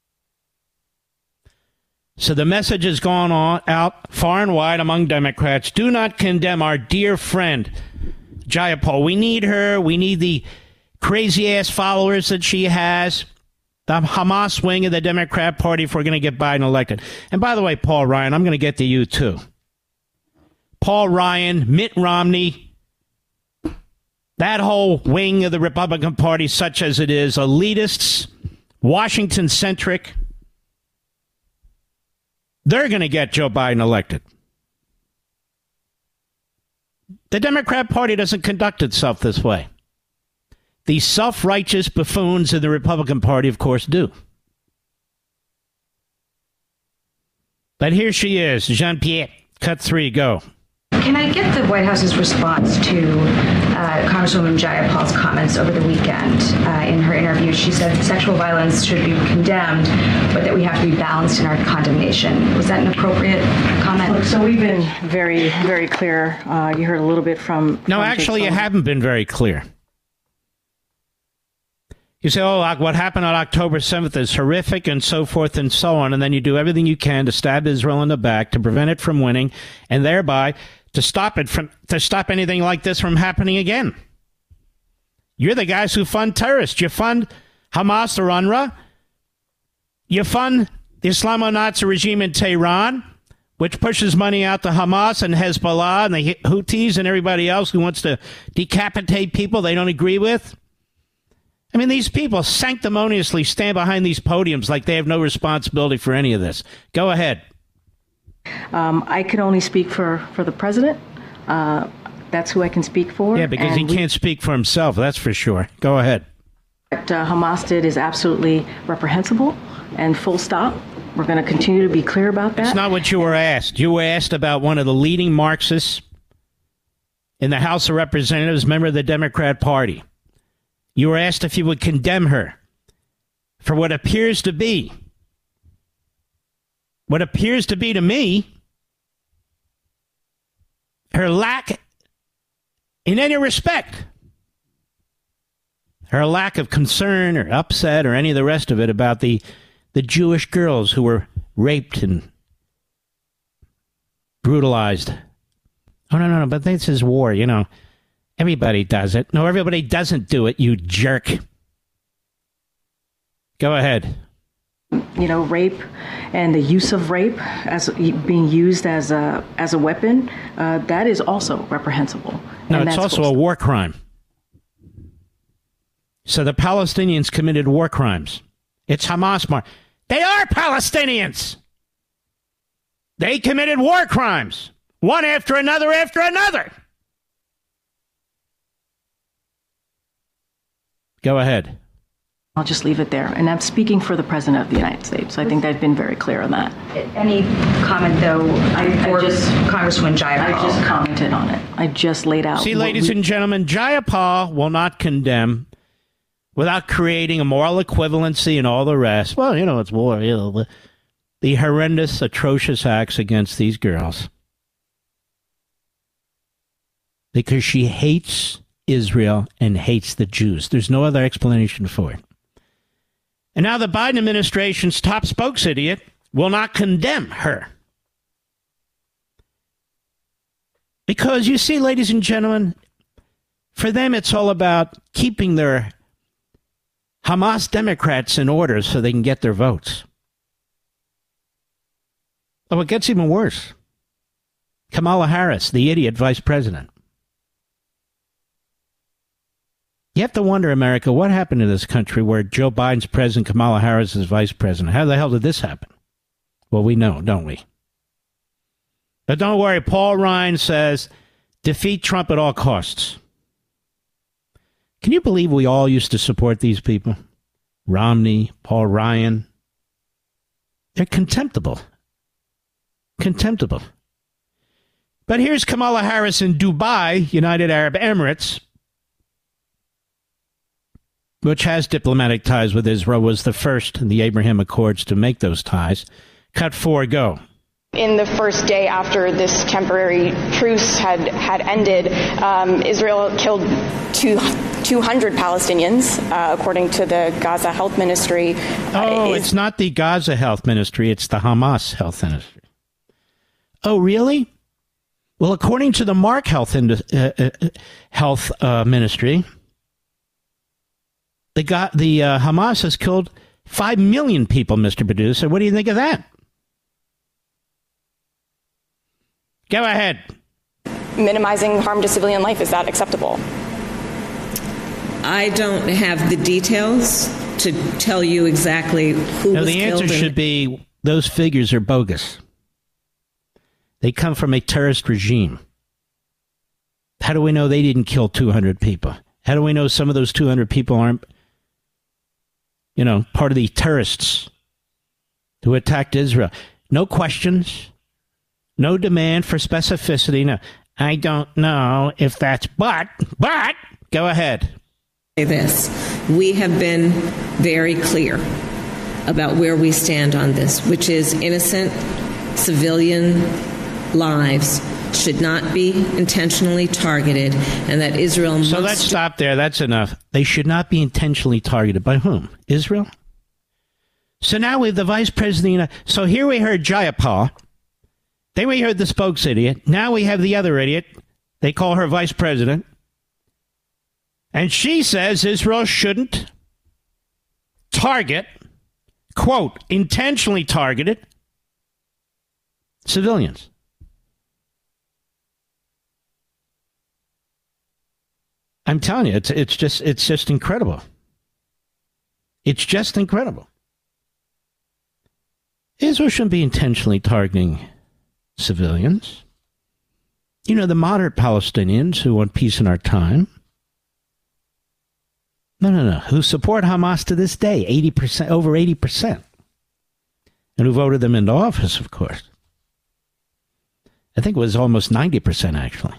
So the message has gone on out far and wide among Democrats. Do not condemn our dear friend, Jayapal. We need her. We need the crazy-ass followers that she has, the Hamas wing of the Democrat Party, if we're going to get Biden elected. And by the way, Paul Ryan, I'm going to get to you, too. Paul Ryan, Mitt Romney, that whole wing of the Republican Party, such as it is, elitists, Washington-centric, they're going to get Joe Biden elected. The Democrat Party doesn't conduct itself this way. These self-righteous buffoons in the Republican Party, of course, do. But here she is, Jean-Pierre. Cut three, go. Can I get the White House's response to uh, Congresswoman Jayapal's comments over the weekend? Uh, in her interview, she said sexual violence should be condemned, but that we have to be balanced in our condemnation. Was that an appropriate comment? Look, so we've been very, very clear. Uh, you heard a little bit from... No, from actually, you haven't been very clear. You say, oh, what happened on October seventh is horrific and so forth and so on, and then you do everything you can to stab Israel in the back, to prevent it from winning, and thereby to stop it from to stop anything like this from happening again. You're the guys who fund terrorists. You fund Hamas or UNRWA. You fund the Islamo-Nazi regime in Tehran, which pushes money out to Hamas and Hezbollah and the Houthis and everybody else who wants to decapitate people they don't agree with. I mean, these people sanctimoniously stand behind these podiums like they have no responsibility for any of this. Go ahead. Um, I can only speak for, for the president. Uh, that's who I can speak for. Yeah, because and he can't speak for himself, that's for sure. Go ahead. What uh, Hamas did is absolutely reprehensible, and full stop. We're going to continue to be clear about that. That's not what you were asked. You were asked about one of the leading Marxists in the House of Representatives, member of the Democrat Party. You were asked if you would condemn her for what appears to be, what appears to be to me, her lack in any respect, her lack of concern or upset or any of the rest of it about the, the Jewish girls who were raped and brutalized. Oh, no, no, no, but this is war, you know. Everybody does it. No, everybody doesn't do it, you jerk. Go ahead. You know, rape and the use of rape as being used as a as a weapon, uh, that is also reprehensible. No, and it's that's also a war crime. So the Palestinians committed war crimes. It's Hamas. Mar- they are Palestinians. They committed war crimes, one after another after another. Go ahead. I'll just leave it there. And I'm speaking for the President of the United States. I think I've been very clear on that. Any comment, though, I, I for just, Congresswoman Jayapal? I just commented on it. I just laid out. See, ladies we, and gentlemen, Jayapal will not condemn without creating a moral equivalency and all the rest. Well, you know, it's war. You know, the, the horrendous, atrocious acts against these girls. Because she hates Israel and hates the Jews. There's no other explanation for it. And now the Biden administration's top spokes idiot will not condemn her. Because you see, ladies and gentlemen, for them it's all about keeping their Hamas Democrats in order so they can get their votes. Oh, it gets even worse. Kamala Harris, the idiot vice president. You have to wonder, America, what happened to this country where Joe Biden's president, Kamala Harris is vice president? How the hell did this happen? Well, we know, don't we? But don't worry, Paul Ryan says, defeat Trump at all costs. Can you believe we all used to support these people? Romney, Paul Ryan. They're contemptible. Contemptible. But here's Kamala Harris in Dubai, United Arab Emirates, which has diplomatic ties with Israel, was the first in the Abraham Accords to make those ties. Cut four, go. In the first day after this temporary truce had, had ended, um, Israel killed two, two hundred Palestinians, uh, according to the Gaza Health Ministry. Oh, Is- it's not the Gaza Health Ministry, it's the Hamas Health Ministry. Oh, really? Well, according to the Mark Health, uh, uh, Health uh, Ministry, The, got, the uh, Hamas has killed five million people, Mister Producer. What do you think of that? Go ahead. minimizing harm to civilian life, is that acceptable? I don't have the details to tell you exactly who no, was the killed. answer should be those figures are bogus. They come from a terrorist regime. How do we know they didn't kill two hundred people? How do we know some of those two hundred people aren't, you know, part of the terrorists who attacked Israel? No questions. No demand for specificity. No, I don't know if that's, but, but, go ahead. This. We have been very clear about where we stand on this, which is innocent civilian lives should not be intentionally targeted, and that Israel must... So let's stop there. That's enough. They should not be intentionally targeted. By whom? Israel? So now we have the vice president. So here we heard Jayapal. Then we heard the spokes idiot. Now we have the other idiot. They call her vice president. And she says Israel shouldn't target, quote, intentionally targeted civilians. I'm telling you, it's it's just it's just incredible. It's just incredible. Israel shouldn't be intentionally targeting civilians. You know, the moderate Palestinians who want peace in our time. No, no, no. Who support Hamas to this day, eighty percent, over eighty percent. And who voted them into office, of course. I think it was almost ninety percent, actually.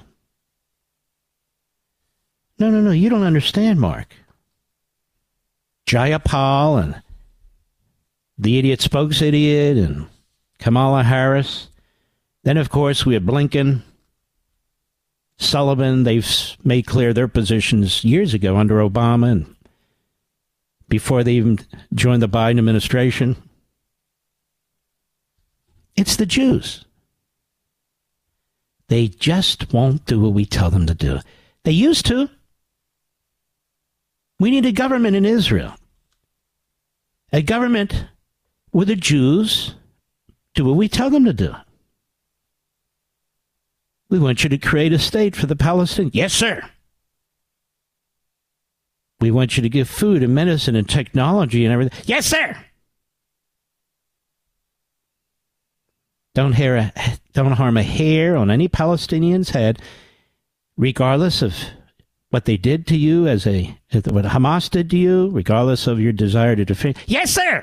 No, no, no. You don't understand, Mark. Jayapal and the idiot spokes idiot and Kamala Harris. Then, of course, we have Blinken, Sullivan. They've made clear their positions years ago under Obama and before they even joined the Biden administration. It's the Jews. They just won't do what we tell them to do. They used to. We need a government in Israel. A government where the Jews do what we tell them to do. We want you to create a state for the Palestinians. Yes, sir. We want you to give food and medicine and technology and everything. Yes, sir. Don't, hair a, don't harm a hair on any Palestinian's head, regardless of what they did to you, as a what Hamas did to you, regardless of your desire to defend. Yes, sir.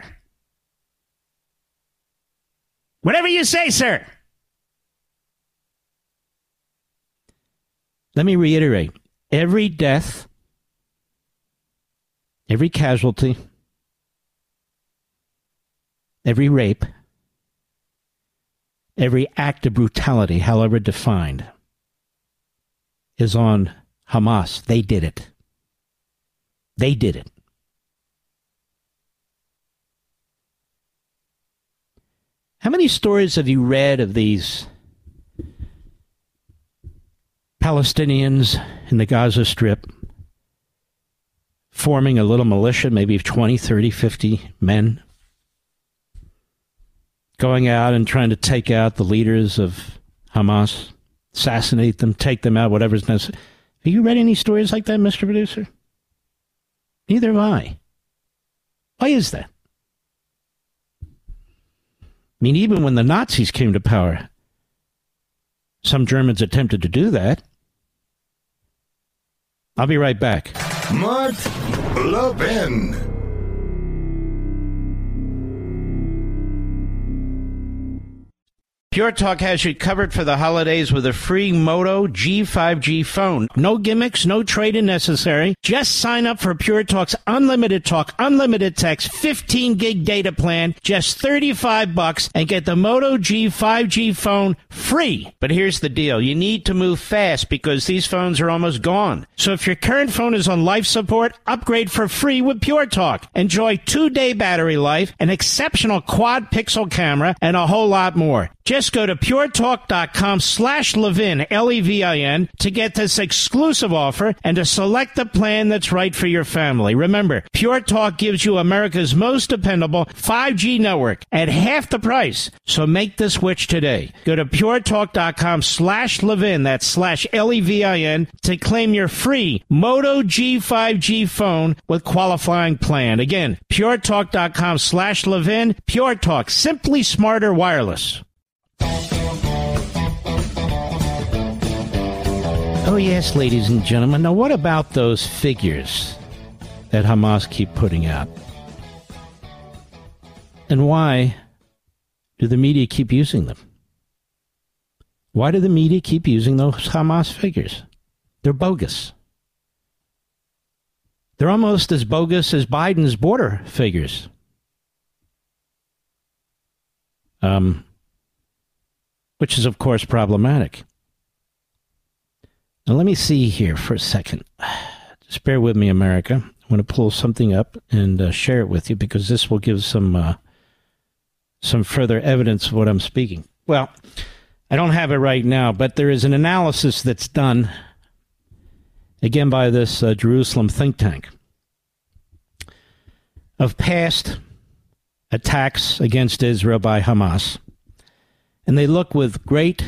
Whatever you say, sir. Let me reiterate. Every death, every casualty, every rape, every act of brutality, however defined, is on Hamas. They did it. They did it. How many stories have you read of these Palestinians in the Gaza Strip forming a little militia, maybe twenty, thirty, fifty men, going out and trying to take out the leaders of Hamas, assassinate them, take them out, whatever's necessary? Have you read any stories like that, Mister Producer? Neither have I. Why is that? I mean, even when the Nazis came to power, some Germans attempted to do that. I'll be right back. Mark Levin. Pure Talk has you covered for the holidays with a free Moto G five G phone. No gimmicks, no trade-in necessary. Just sign up for Pure Talk's unlimited talk, unlimited text, fifteen gig data plan, just thirty-five bucks, and get the Moto G five G phone free. But here's the deal. You need to move fast because these phones are almost gone. So if your current phone is on life support, upgrade for free with Pure Talk. Enjoy two-day battery life, an exceptional quad-pixel camera, and a whole lot more. Just go to puretalk.com slash Levin, L E V I N, to get this exclusive offer and to select the plan that's right for your family. Remember, Pure Talk gives you America's most dependable five G network at half the price. So make the switch today. Go to puretalk.com slash Levin, that's slash L E V I N, to claim your free Moto G five G phone with qualifying plan. Again, puretalk.com slash Levin. Pure Talk, simply smarter wireless. Oh, yes, ladies and gentlemen. Now, what about those figures that Hamas keep putting out? And why do the media keep using them? Why do the media keep using those Hamas figures? They're bogus. They're almost as bogus as Biden's border figures. Um... Which is, of course, problematic. Now, let me see here for a second. Just bear with me, America. I want to pull something up and uh, share it with you because this will give some uh, some further evidence of what I'm speaking. Well, I don't have it right now, but there is an analysis that's done, again, by this uh, Jerusalem think tank, of past attacks against Israel by Hamas. And they look with great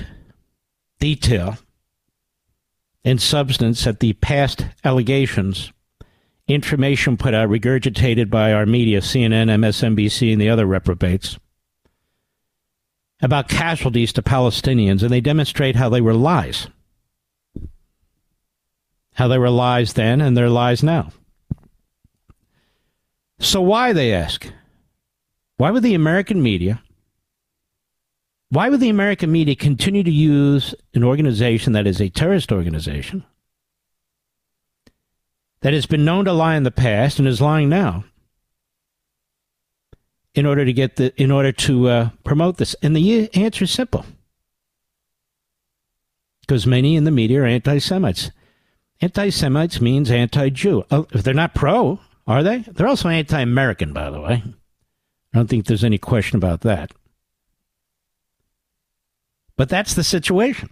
detail and substance at the past allegations information put out, regurgitated by our media, C N N, M S N B C, and the other reprobates, about casualties to Palestinians, and they demonstrate how they were lies. How they were lies then, and they're lies now. So why, they ask, why would the American media, why would the American media continue to use an organization that is a terrorist organization, that has been known to lie in the past and is lying now, in order to get the, in order to uh, promote this? And the answer is simple. Because many in the media are anti-Semites. Anti-Semites means anti-Jew. Oh, if they're not pro, are they? They're also anti-American, by the way. I don't think there's any question about that. But that's the situation.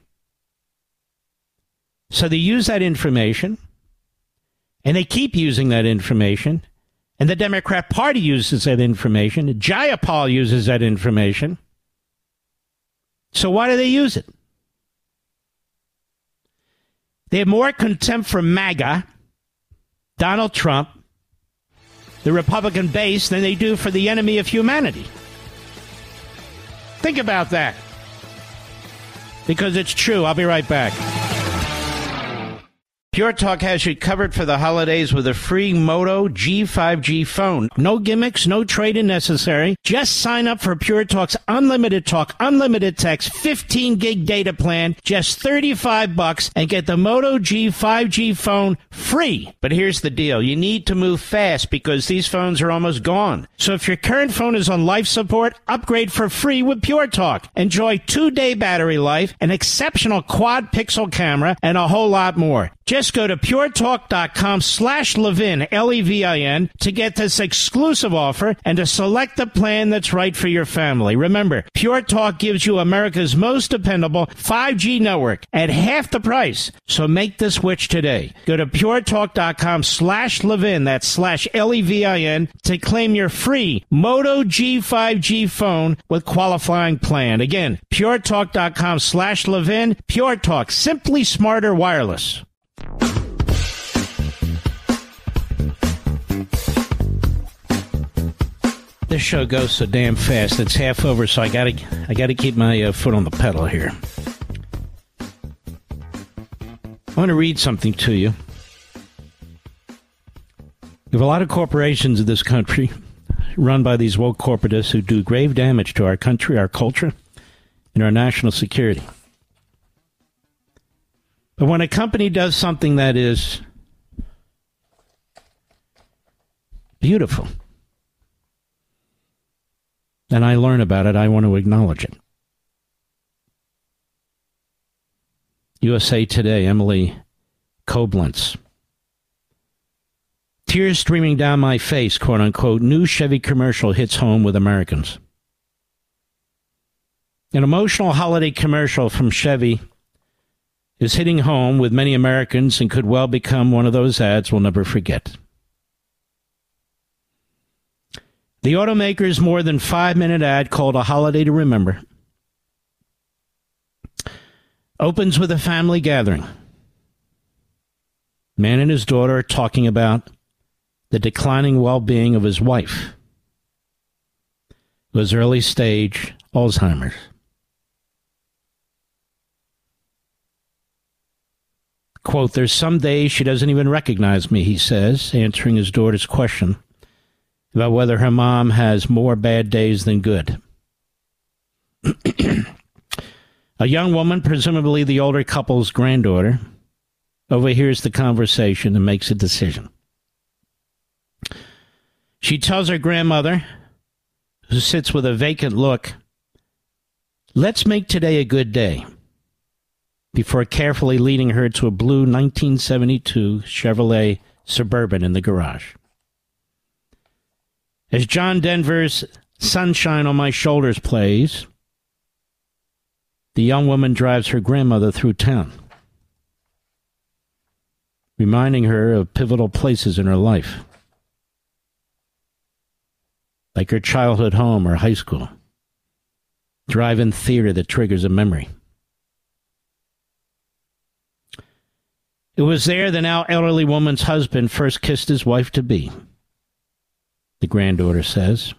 So they use that information, and they keep using that information, and the Democrat Party uses that information. Jayapal uses that information. So why do they use it? They have more contempt for MAGA, Donald Trump, the Republican base, than they do for the enemy of humanity. Think about that. Because it's true. I'll be right back. Pure Talk has you covered for the holidays with a free Moto G five G phone. No gimmicks, no trade-in necessary. Just sign up for Pure Talk's unlimited talk, unlimited text, fifteen gig data plan, just thirty-five bucks, and get the Moto G five G phone free. But here's the deal. You need to move fast because these phones are almost gone. So if your current phone is on life support, upgrade for free with Pure Talk. Enjoy two-day battery life, an exceptional quad-pixel camera, and a whole lot more. Just go to puretalk.com slash Levin, L E V I N, to get this exclusive offer and to select the plan that's right for your family. Remember, Pure Talk gives you America's most dependable five G network at half the price. So make the switch today. Go to puretalk.com slash Levin, that's slash L E V I N, to claim your free Moto G five G phone with qualifying plan. Again, puretalk.com slash Levin. Pure Talk, simply smarter wireless. This show goes so damn fast. It's half over, so I gotta, I gotta keep my uh, foot on the pedal here. I want to read something to you. We have a lot of corporations in this country run by these woke corporatists who do grave damage to our country, our culture, and our national security. But when a company does something that is beautiful, and I learn about it, I want to acknowledge it. U S A Today, Emily Koblenz. Tears streaming down my face, quote unquote, new Chevy commercial hits home with Americans. An emotional holiday commercial from Chevy is hitting home with many Americans and could well become one of those ads we'll never forget. The automaker's more than five-minute ad, called A Holiday to Remember, opens with a family gathering. Man and his daughter are talking about the declining well-being of his wife, who has early-stage Alzheimer's. Quote, there's some days she doesn't even recognize me, he says, answering his daughter's question about whether her mom has more bad days than good. A young woman, presumably the older couple's granddaughter, overhears the conversation and makes a decision. She tells her grandmother, who sits with a vacant look, let's make today a good day, before carefully leading her to a blue nineteen seventy-two Chevrolet Suburban in the garage. As John Denver's Sunshine on My Shoulders plays, the young woman drives her grandmother through town, reminding her of pivotal places in her life, like her childhood home or high school, drive-in theater that triggers a memory. It was there the now elderly woman's husband first kissed his wife-to-be, the granddaughter says.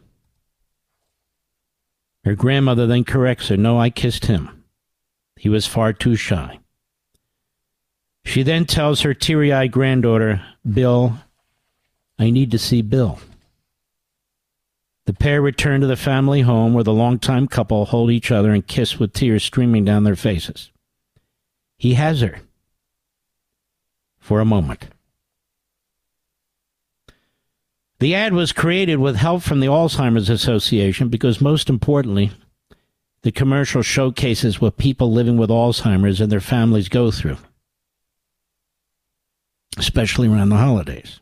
Her grandmother then corrects her, no, I kissed him. He was far too shy. She then tells her teary-eyed granddaughter, Bill, I need to see Bill. The pair return to the family home where the longtime couple hold each other and kiss with tears streaming down their faces. He has her. For a moment. The ad was created with help from the Alzheimer's Association because, most importantly, the commercial showcases what people living with Alzheimer's and their families go through, especially around the holidays.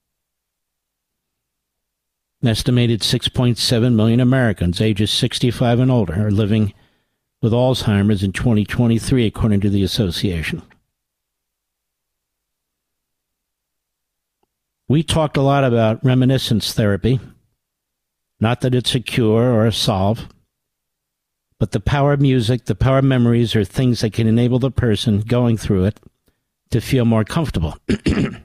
An estimated six point seven million Americans ages sixty-five and older are living with Alzheimer's in twenty twenty-three, according to the association. We talked a lot about reminiscence therapy. Not that it's a cure or a solve, but the power of music, the power of memories are things that can enable the person going through it to feel more comfortable. And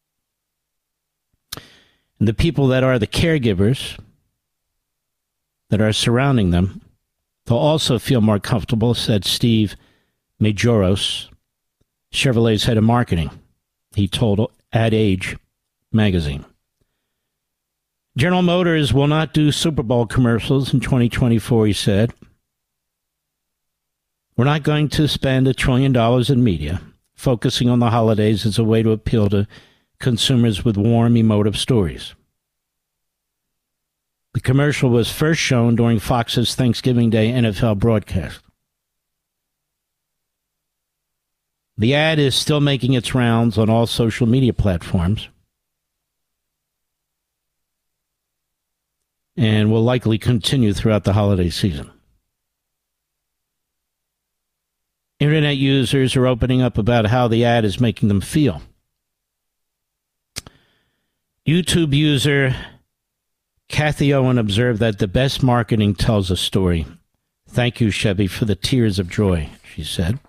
the people that are the caregivers that are surrounding them, they'll also feel more comfortable, said Steve Majoros, Chevrolet's head of marketing. He told Ad Age magazine. General Motors will not do Super Bowl commercials in twenty twenty-four, he said. We're not going to spend a trillion dollars in media, focusing on the holidays as a way to appeal to consumers with warm, emotive stories. The commercial was first shown during Fox's Thanksgiving Day N F L broadcast. The ad is still making its rounds on all social media platforms and will likely continue throughout the holiday season. Internet users are opening up about how the ad is making them feel. YouTube user Kathy Owen observed that the best marketing tells a story. Thank you, Chevy, for the tears of joy, she said.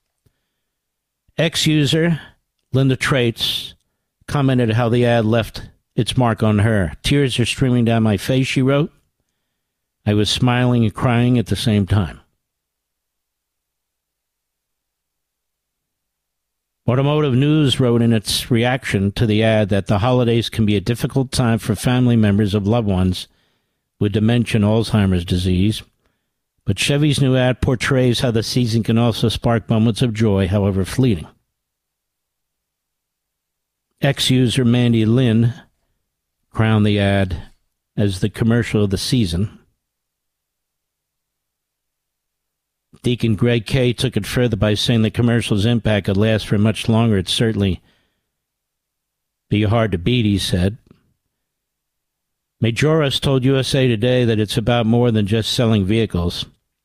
Ex-user Linda Traits commented how the ad left its mark on her. Tears are streaming down my face, she wrote. I was smiling and crying at the same time. Automotive News wrote in its reaction to the ad that the holidays can be a difficult time for family members of loved ones with dementia and Alzheimer's disease, but Chevy's new ad portrays how the season can also spark moments of joy, however fleeting. Ex-user Mandy Lynn crowned the ad as the commercial of the season. Deacon Greg Kay took it further by saying the commercial's impact could last for much longer. It'd certainly be hard to beat, he said. Majoros told U S A Today that it's about more than just selling vehicles.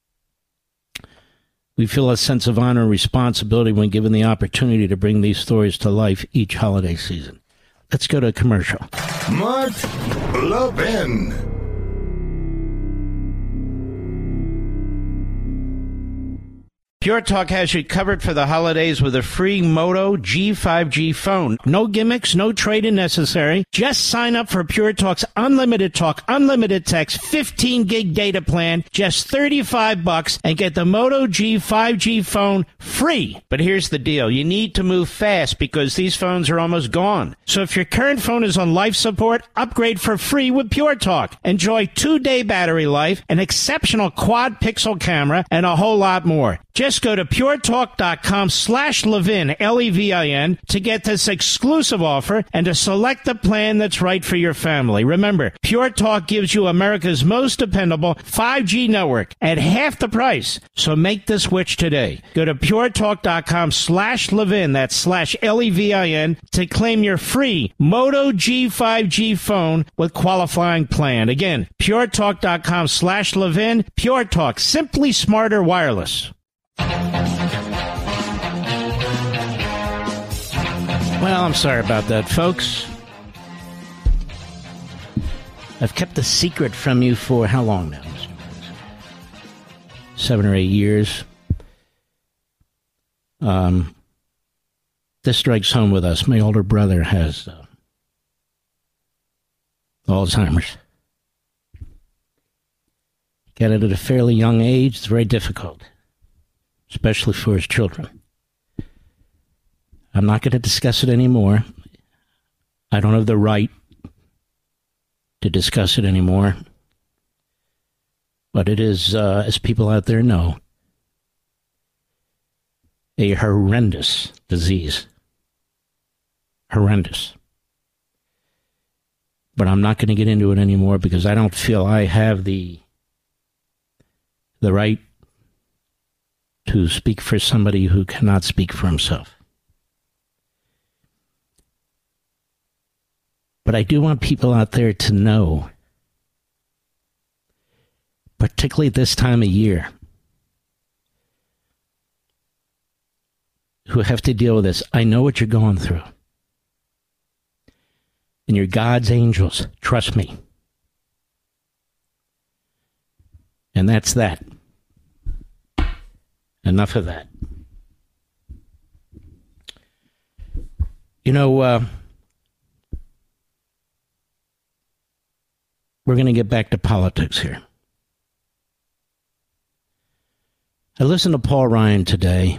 We feel a sense of honor and responsibility when given the opportunity to bring these stories to life each holiday season. Let's go to a commercial. Mark Levin. Pure Talk has you covered for the holidays with a free Moto G five G phone. No gimmicks, no trade-in necessary. Just sign up for Pure Talk's unlimited talk, unlimited text, fifteen gig data plan, just thirty-five bucks, and get the Moto G five G phone free. But here's the deal. You need to move fast because these phones are almost gone. So if your current phone is on life support, upgrade for free with Pure Talk. Enjoy two-day battery life, an exceptional quad-pixel camera, and a whole lot more. Just go to puretalk.com slash Levin, L E V I N, to get this exclusive offer and to select the plan that's right for your family. Remember, Pure Talk gives you America's most dependable five G network at half the price. So make the switch today. Go to puretalk.com slash Levin, that's slash L E V I N, to claim your free Moto G five G phone with qualifying plan. Again, puretalk.com slash Levin. Pure Talk, simply smarter wireless. Well, I'm sorry about that, folks. I've kept the secret from you for how long now? Seven or eight years. Um, this strikes home with us. My older brother has uh, Alzheimer's. Got it at a fairly young age. It's very difficult, especially for his children. I'm not going to discuss it anymore. I don't have the right to discuss it anymore. But it is, uh, as people out there know, a horrendous disease. Horrendous. But I'm not going to get into it anymore because I don't feel I have the the right to speak for somebody who cannot speak for himself. But I do want people out there to know, particularly this time of year, who have to deal with this. I know what you're going through. And you're God's angels. Trust me. And that's that. Enough of that. You know, uh, we're going to get back to politics here. I listened to Paul Ryan today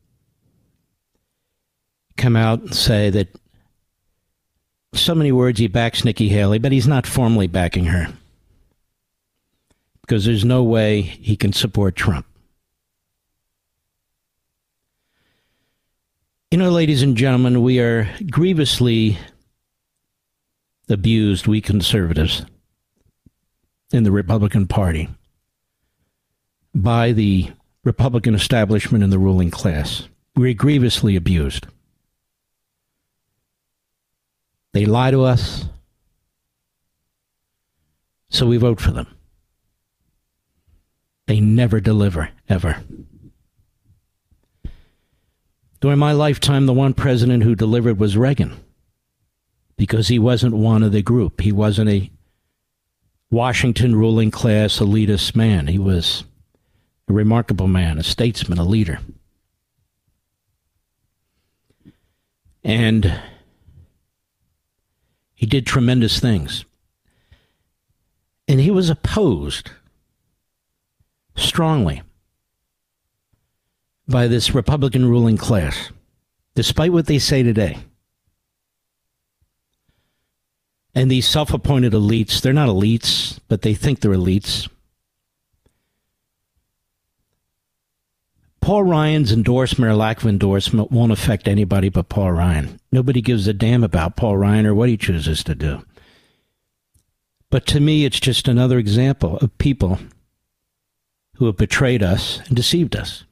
come out and say that so many words he backs Nikki Haley, but he's not formally backing her because there's no way he can support Trump. You know, ladies and gentlemen, we are grievously abused, we conservatives, in the Republican Party by the Republican establishment and the ruling class. We're grievously abused. They lie to us, so we vote for them. They never deliver, ever. During my lifetime, the one president who delivered was Reagan, because he wasn't one of the group. He wasn't a Washington ruling class elitist man. He was a remarkable man, a statesman, a leader. And he did tremendous things. And he was opposed strongly by this Republican ruling class, despite what they say today. And these self-appointed elites, they're not elites, but they think they're elites. Paul Ryan's endorsement or lack of endorsement won't affect anybody but Paul Ryan. Nobody gives a damn about Paul Ryan or what he chooses to do. But to me, it's just another example of people who have betrayed us and deceived us.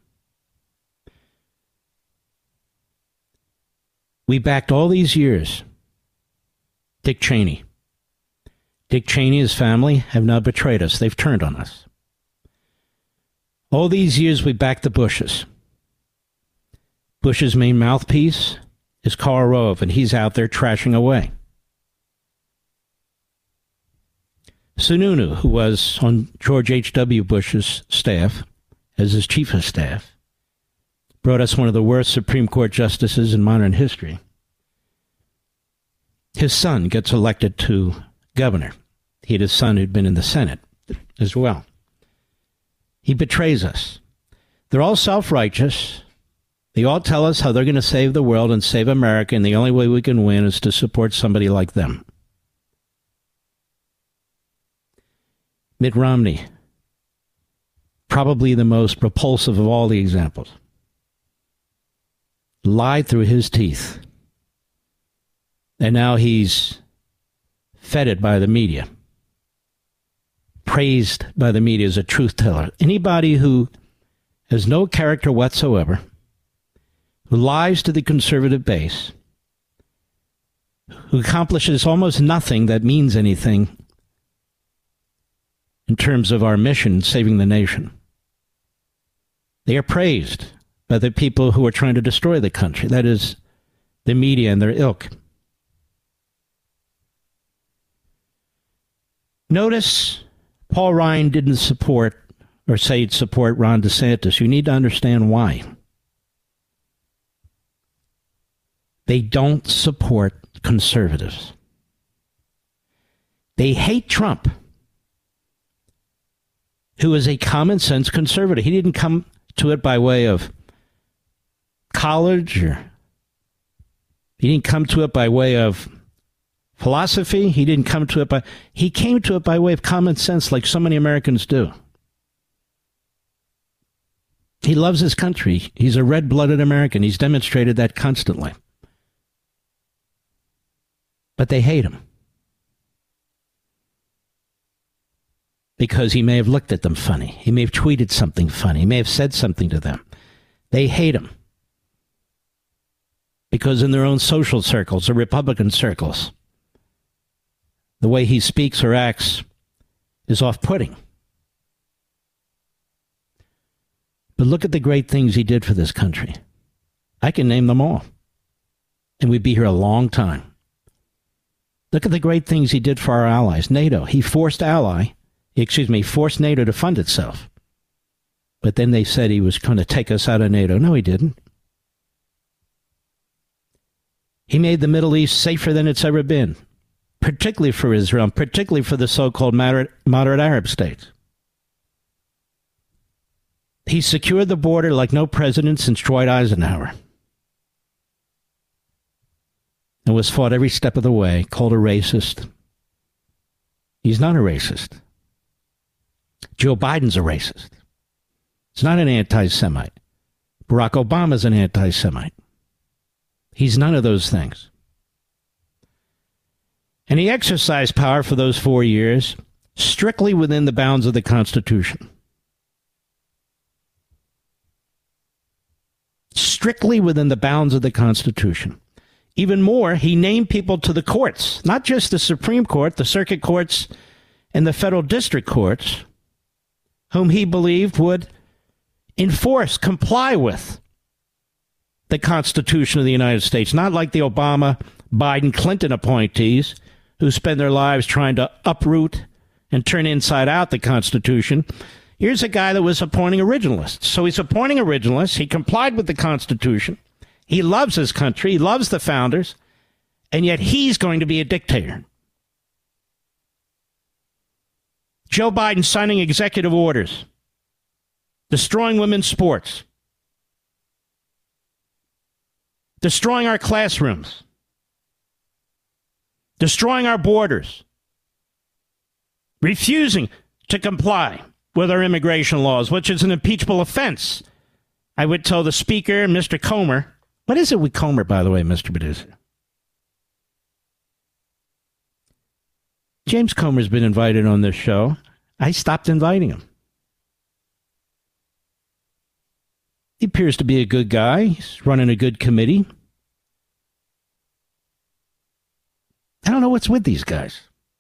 We backed all these years Dick Cheney. Dick Cheney and his family have now betrayed us. They've turned on us. All these years we backed the Bushes. Bush's main mouthpiece is Karl Rove, and he's out there trashing away. Sununu, who was on George H W. Bush's staff as his chief of staff, brought us one of the worst Supreme Court justices in modern history. His son gets elected to governor. He had a son who'd been in the Senate as well. He betrays us. They're all self-righteous. They all tell us how they're going to save the world and save America, and the only way we can win is to support somebody like them. Mitt Romney, probably the most repulsive of all the examples, lied through his teeth. And now he's feted by the media, praised by the media as a truth teller. Anybody who has no character whatsoever, who lies to the conservative base, who accomplishes almost nothing that means anything in terms of our mission, saving the nation, they are praised by the people who are trying to destroy the country. That is, the media and their ilk. Notice Paul Ryan didn't support or say he'd support Ron DeSantis. You need to understand why. They don't support conservatives. They hate Trump, who is a common sense conservative. He didn't come to it by way of college, or he didn't come to it by way of philosophy. He didn't come to it by, he came to it by way of common sense, like so many Americans do. He loves his country. He's a red-blooded American. He's demonstrated that constantly. But they hate him. Because he may have looked at them funny. He may have tweeted something funny. He may have said something to them. They hate him. Because in their own social circles, or Republican circles, the way he speaks or acts is off-putting. But look at the great things he did for this country. I can name them all. And we'd be here a long time. Look at the great things he did for our allies. NATO. He forced ally, excuse me, forced NATO to fund itself. But then they said he was going to take us out of NATO. No, he didn't. He made the Middle East safer than it's ever been, particularly for Israel, and particularly for the so-called moderate, moderate Arab states. He secured the border like no president since Dwight Eisenhower. And was fought every step of the way, called a racist. He's not a racist. Joe Biden's a racist. He's not an anti-Semite. Barack Obama's an anti-Semite. He's none of those things. And he exercised power for those four years strictly within the bounds of the Constitution. Strictly within the bounds of the Constitution. Even more, he named people to the courts, not just the Supreme Court, the circuit courts, and the federal district courts, whom he believed would enforce, comply with the Constitution of the United States, not like the Obama, Biden, Clinton appointees who spend their lives trying to uproot and turn inside out the Constitution. Here's a guy that was appointing originalists. So he's appointing originalists. He complied with the Constitution. He loves his country. He loves the founders. And yet he's going to be a dictator. Joe Biden signing executive orders, destroying women's sports, destroying our classrooms, destroying our borders, refusing to comply with our immigration laws, which is an impeachable offense. I would tell the Speaker, Mister Comer. What is it with Comer, by the way, Mister Producer? James Comer's been invited on this show. I stopped inviting him. He appears to be a good guy. He's running a good committee. I don't know what's with these guys.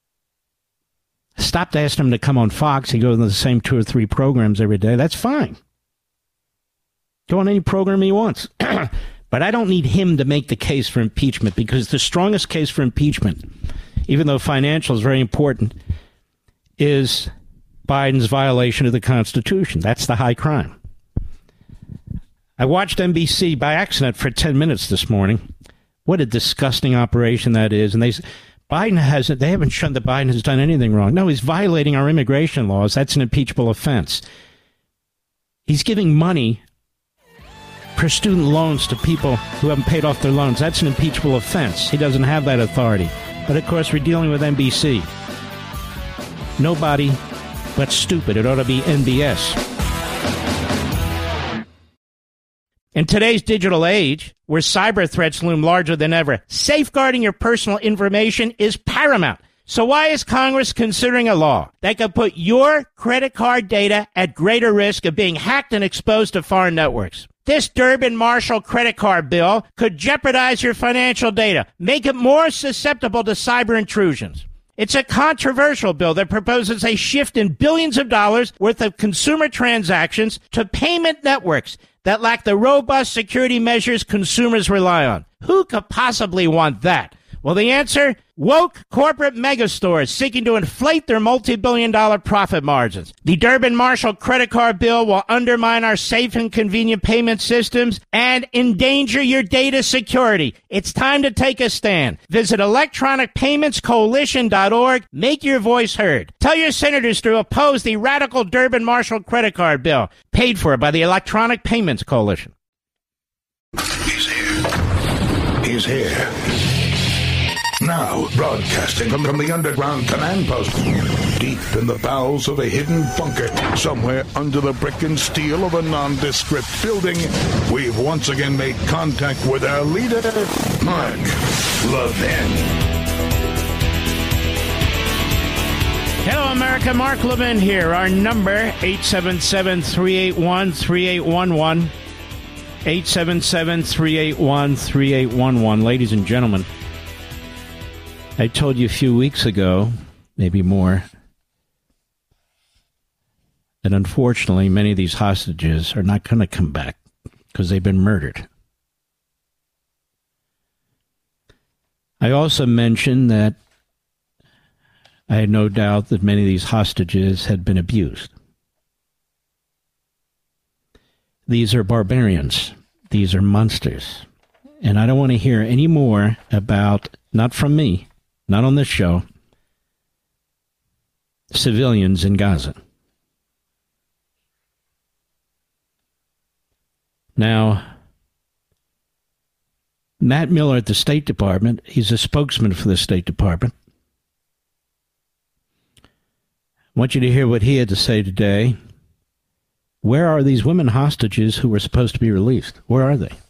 I stopped asking him to come on Fox. He goes on the same two or three programs every day. That's fine. Go on any program he wants. But I don't need him to make the case for impeachment, because the strongest case for impeachment, even though financial is very important, is Biden's violation of the Constitution. That's the high crime. I watched N B C by accident for ten minutes this morning. What a disgusting operation that is. And they Biden hasn't, they haven't shown that Biden has done anything wrong. No, he's violating our immigration laws. That's an impeachable offense. He's giving money for student loans to people who haven't paid off their loans. That's an impeachable offense. He doesn't have that authority. But of course, we're dealing with N B C. Nobody but stupid. It ought to be N B S. In today's digital age, where cyber threats loom larger than ever, safeguarding your personal information is paramount. So why is Congress considering a law that could put your credit card data at greater risk of being hacked and exposed to foreign networks? This Durbin-Marshall credit card bill could jeopardize your financial data, make it more susceptible to cyber intrusions. It's a controversial bill that proposes a shift in billions of dollars worth of consumer transactions to payment networks that lack the robust security measures consumers rely on. Who could possibly want that? Well, the answer? Woke corporate megastores seeking to inflate their multi-billion dollar profit margins. The Durbin-Marshall credit card bill will undermine our safe and convenient payment systems and endanger your data security. It's time to take a stand. Visit electronic payments coalition dot org. Make your voice heard. Tell your senators to oppose the radical Durbin-Marshall credit card bill, paid for by the Electronic Payments Coalition. He's here. He's here. Now, broadcasting from, from the underground command post, deep in the bowels of a hidden bunker, somewhere under the brick and steel of a nondescript building, we've once again made contact with our leader, Mark Levin. Hello, America. Mark Levin here. Our number, eight seven seven, three eight one, three eight one one. eight seven seven, three eight one, three eight one one. Ladies and gentlemen, I told you a few weeks ago, maybe more, that unfortunately many of these hostages are not going to come back because they've been murdered. I also mentioned that I had no doubt that many of these hostages had been abused. These are barbarians. These are monsters. And I don't want to hear any more about, not from me, not on this show, civilians in Gaza. Now, Matt Miller at the State Department, he's a spokesman for the State Department. I want you to hear what he had to say today. Where are these women hostages who were supposed to be released? Where are they?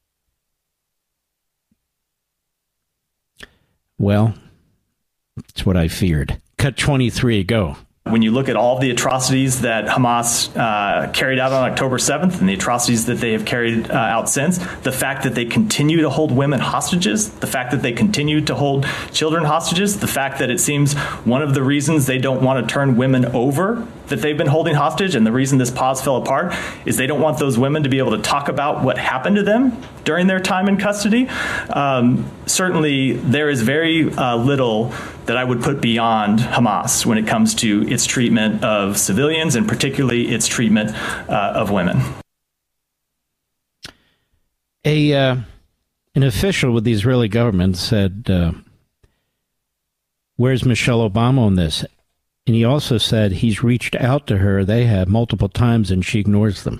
Well, it's what I feared. Cut twenty-three, go. When you look at all of the atrocities that Hamas uh, carried out on October seventh and the atrocities that they have carried uh, out since, the fact that they continue to hold women hostages, the fact that they continue to hold children hostages, the fact that it seems one of the reasons they don't want to turn women over that they've been holding hostage, and the reason this pause fell apart, is they don't want those women to be able to talk about what happened to them during their time in custody. Um, certainly, there is very uh, little that I would put beyond Hamas when it comes to its treatment of civilians, and particularly its treatment uh, of women. A uh, an official with the Israeli government said, uh, where's Michelle Obama on this? And he also said he's reached out to her, they have, multiple times, and she ignores them.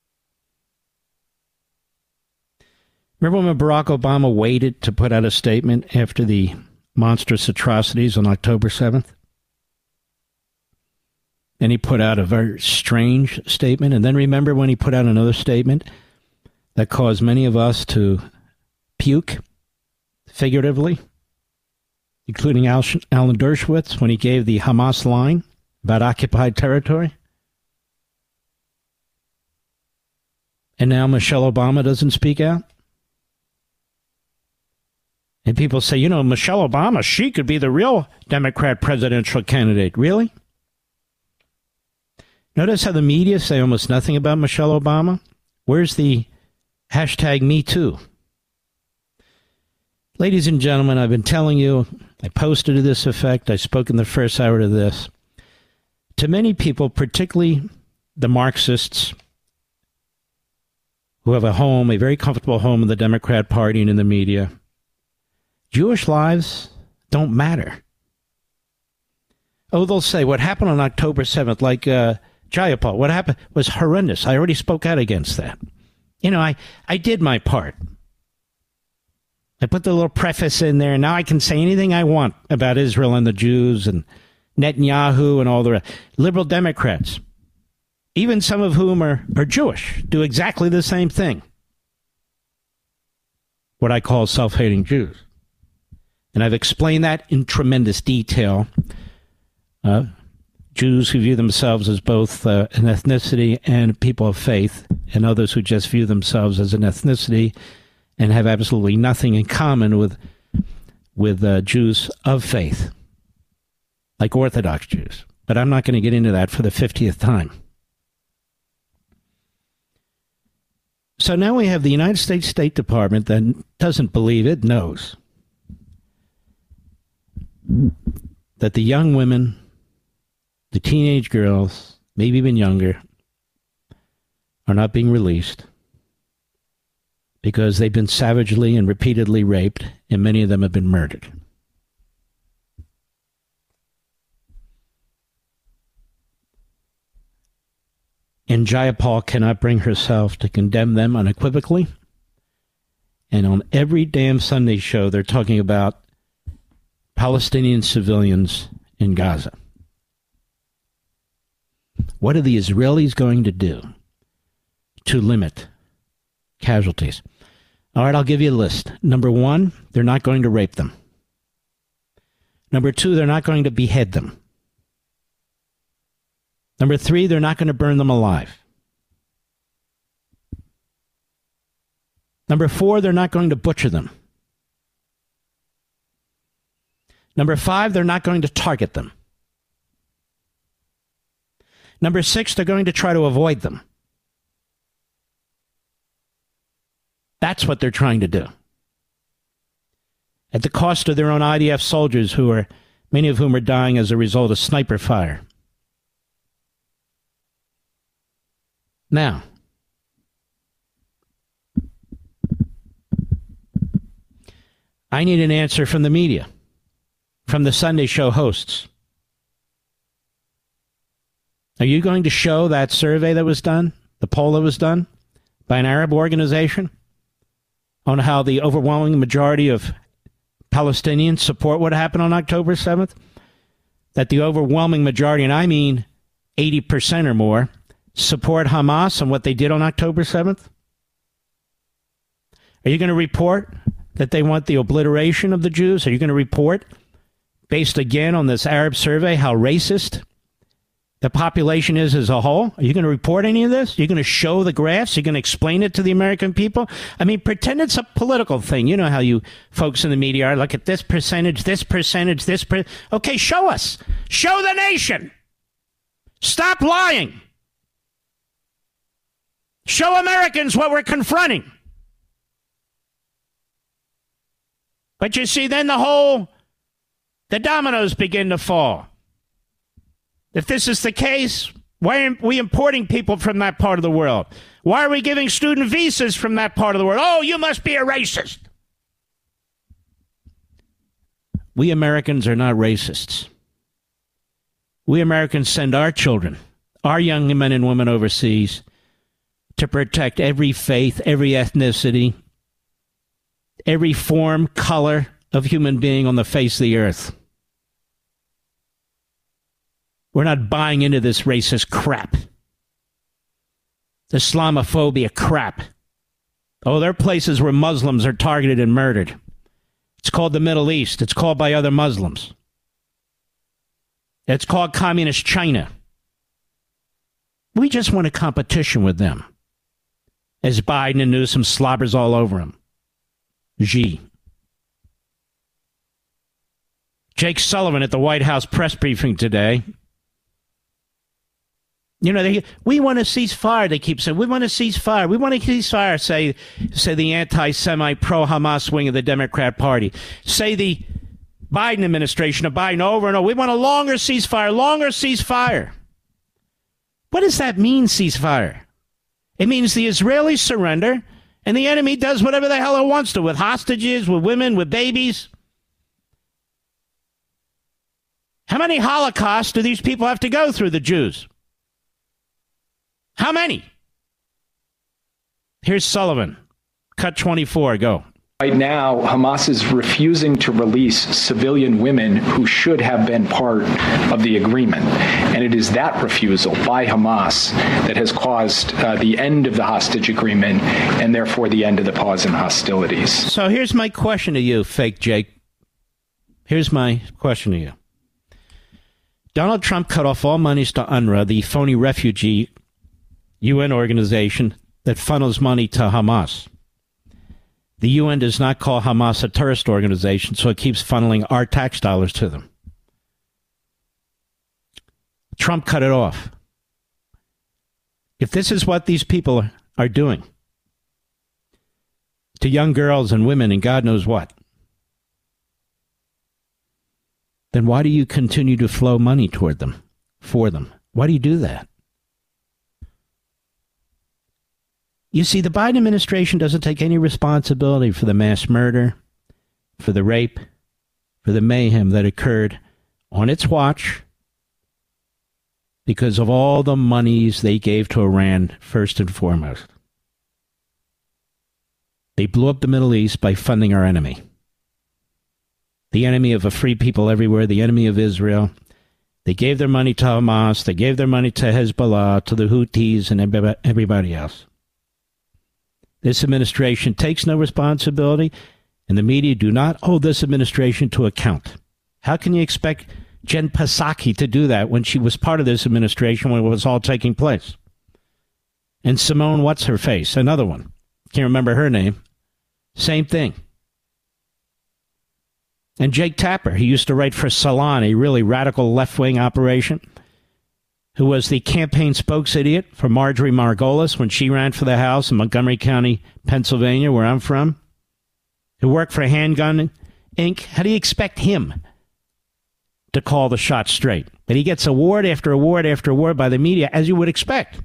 Remember when Barack Obama waited to put out a statement after the monstrous atrocities on October seventh? And he put out a very strange statement. And then remember when he put out another statement that caused many of us to puke, figuratively, including Al- Alan Dershowitz, when he gave the Hamas line about occupied territory? And now Michelle Obama doesn't speak out? And people say, you know, Michelle Obama, she could be the real Democrat presidential candidate. Really? Notice how the media say almost nothing about Michelle Obama? Where's the hashtag Me Too? Ladies and gentlemen, I've been telling you, I posted to this effect, I spoke in the first hour to this. To many people, particularly the Marxists, who have a home, a very comfortable home in the Democrat Party and in the media, Jewish lives don't matter. Oh, they'll say, what happened on October seventh, like uh, Jayapal, what happened was horrendous. I already spoke out against that. You know, I, I did my part. I put the little preface in there, and now I can say anything I want about Israel and the Jews and Netanyahu and all the rest. Liberal Democrats, even some of whom are, are Jewish, do exactly the same thing. What I call self-hating Jews. And I've explained that in tremendous detail. Uh, Jews who view themselves as both uh, an ethnicity and people of faith, and others who just view themselves as an ethnicity and have absolutely nothing in common with with uh, Jews of faith, like Orthodox Jews. But I'm not going to get into that for the fiftieth time. So now we have the United States State Department that doesn't believe it, knows, that the young women, the teenage girls, maybe even younger, are not being released because they've been savagely and repeatedly raped, and many of them have been murdered. And Jayapal cannot bring herself to condemn them unequivocally. And on every damn Sunday show, they're talking about Palestinian civilians in Gaza. What are the Israelis going to do to limit casualties? All right, I'll give you a list. Number one, they're not going to rape them. Number two, they're not going to behead them. Number three, they're not going to burn them alive. Number four, they're not going to butcher them. Number five, they're not going to target them. Number six, they're going to try to avoid them. That's what they're trying to do. At the cost of their own I D F soldiers, who are, many of whom are dying as a result of sniper fire. Now, I need an answer from the media, from the Sunday show hosts. Are you going to show that survey that was done, the poll that was done by an Arab organization on how the overwhelming majority of Palestinians support what happened on October seventh? That the overwhelming majority, and I mean eighty percent or more, support Hamas and what they did on October seventh? Are you going to report that they want the obliteration of the Jews? Are you going to report, based again on this Arab survey, how racist the population is as a whole? Are you going to report any of this? Are you going to show the graphs? Are you going to explain it to the American people? I mean, pretend it's a political thing. You know how you folks in the media are. Look at this percentage, this percentage, this per. Okay, show us. Show the nation. Stop lying. Show Americans what we're confronting. But you see, then the whole, the dominoes begin to fall. If this is the case, why are we importing people from that part of the world? Why are we giving student visas from that part of the world? Oh, you must be a racist. We Americans are not racists. We Americans send our children, our young men and women overseas, to protect every faith, every ethnicity, every form, color of human being on the face of the earth. We're not buying into this racist crap. Islamophobia crap. Oh, there are places where Muslims are targeted and murdered. It's called the Middle East. It's called by other Muslims. It's called Communist China. We just want a competition with them, as Biden and Newsom slobbers all over him. Xi. Jake Sullivan at the White House press briefing today. You know, they, we want to cease fire, they keep saying. We want to cease fire. We want to cease fire, say, say the anti-Semite, pro-Hamas wing of the Democrat Party. Say the Biden administration of Biden over and over. We want a longer ceasefire, longer ceasefire. What does that mean, ceasefire? It means the Israelis surrender and the enemy does whatever the hell it wants to with hostages, with women, with babies. How many Holocausts do these people have to go through, the Jews? How many? Here's Sullivan. Cut twenty-four, go. Right now, Hamas is refusing to release civilian women who should have been part of the agreement. And it is that refusal by Hamas that has caused uh, the end of the hostage agreement and therefore the end of the pause in hostilities. So here's my question to you, fake Jake. Here's my question to you. Donald Trump cut off all monies to UNRWA, the phony refugee U N organization that funnels money to Hamas. The U N does not call Hamas a terrorist organization, so it keeps funneling our tax dollars to them. Trump cut it off. If this is what these people are doing to young girls and women and God knows what, then why do you continue to flow money toward them, for them? Why do you do that? You see, the Biden administration doesn't take any responsibility for the mass murder, for the rape, for the mayhem that occurred on its watch because of all the monies they gave to Iran, first and foremost. They blew up the Middle East by funding our enemy. The enemy of a free people everywhere, the enemy of Israel. They gave their money to Hamas, they gave their money to Hezbollah, to the Houthis, and everybody else. This administration takes no responsibility, and the media do not hold this administration to account. How can you expect Jen Psaki to do that when she was part of this administration when it was all taking place? And Simone, what's her face? Another one. Can't remember her name. Same thing. And Jake Tapper, he used to write for Salon, a really radical left-wing operation, who was the campaign spokes idiot for Marjorie Margolis when she ran for the House in Montgomery County, Pennsylvania, where I'm from, who worked for Handgun Incorporated. How do you expect him to call the shot straight? But he gets award after award after award by the media, as you would expect.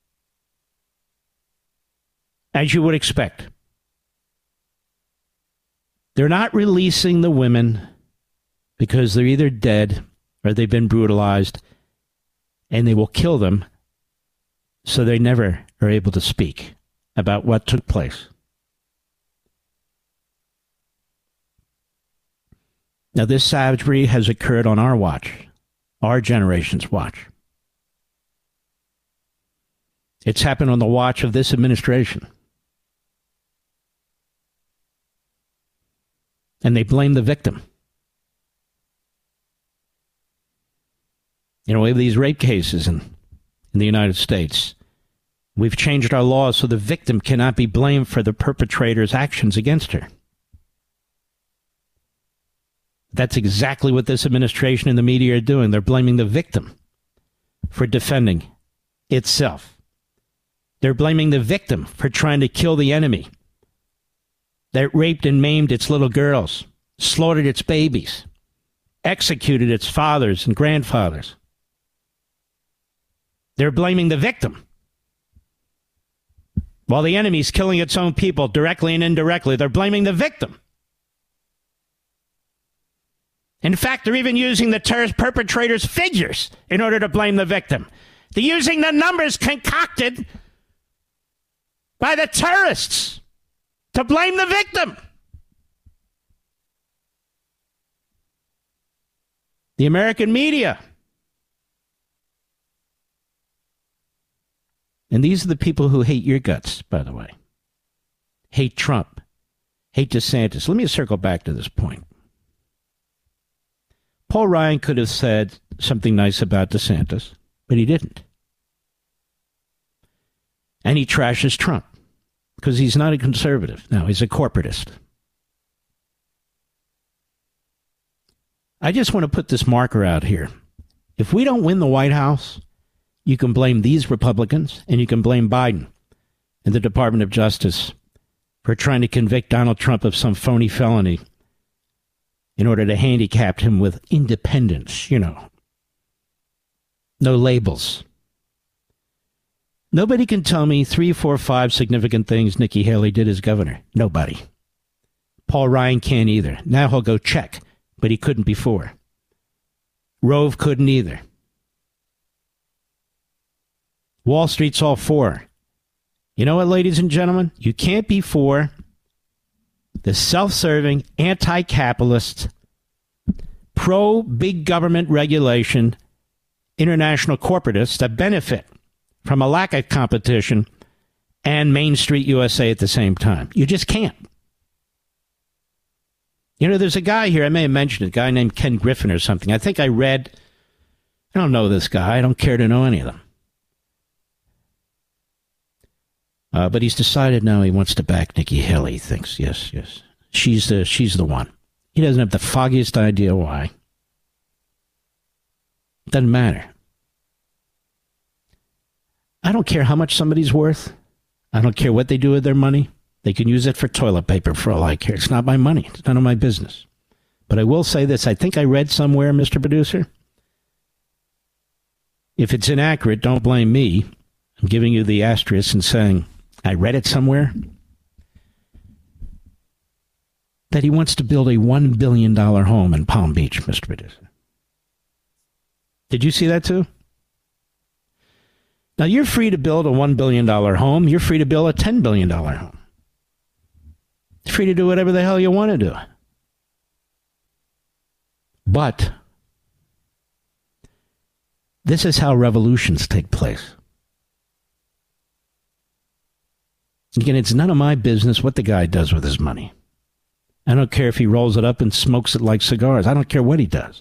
As you would expect. They're not releasing the women because they're either dead or they've been brutalized, and they will kill them so they never are able to speak about what took place. Now, this savagery has occurred on our watch, our generation's watch. It's happened on the watch of this administration. And they blame the victim. You know, we have these rape cases in, in the United States. We've changed our laws so the victim cannot be blamed for the perpetrator's actions against her. That's exactly what this administration and the media are doing. They're blaming the victim for defending itself. They're blaming the victim for trying to kill the enemy that raped and maimed its little girls, slaughtered its babies, executed its fathers and grandfathers. They're blaming the victim. While the enemy's killing its own people directly and indirectly, they're blaming the victim. In fact, they're even using the terrorist perpetrators' figures in order to blame the victim. They're using the numbers concocted by the terrorists to blame the victim. The American media. And these are the people who hate your guts, by the way. Hate Trump. Hate DeSantis. Let me circle back to this point. Paul Ryan could have said something nice about DeSantis, but he didn't. And he trashes Trump because he's not a conservative. No, he's a corporatist. I just want to put this marker out here. If we don't win the White House, you can blame these Republicans and you can blame Biden and the Department of Justice for trying to convict Donald Trump of some phony felony in order to handicap him with independence, you know. No labels. Nobody can tell me three, four, five significant things Nikki Haley did as governor. Nobody. Paul Ryan can't either. Now he'll go check, but he couldn't before. Rove couldn't either. Wall Street's all for. You know what, ladies and gentlemen? You can't be for the self-serving, anti-capitalist, pro-big government regulation, international corporatists that benefit from a lack of competition and Main Street U S A at the same time. You just can't. You know, there's a guy here, I may have mentioned it, a guy named Ken Griffin or something. I think I read, I don't know this guy. I don't care to know any of them. Uh, but he's decided now he wants to back Nikki Haley. He thinks, yes, yes, she's the, she's the one. He doesn't have the foggiest idea why. Doesn't matter. I don't care how much somebody's worth. I don't care what they do with their money. They can use it for toilet paper for all I care. It's not my money. It's none of my business. But I will say this. I think I read somewhere, Mister Producer. If it's inaccurate, don't blame me. I'm giving you the asterisk and saying I read it somewhere. That he wants to build a one billion dollars home in Palm Beach, Mister Producer. Did you see that too? Now, you're free to build a one billion dollars home. You're free to build a ten billion dollars home. You're free to do whatever the hell you want to do. But this is how revolutions take place. Again, it's none of my business what the guy does with his money. I don't care if he rolls it up and smokes it like cigars. I don't care what he does.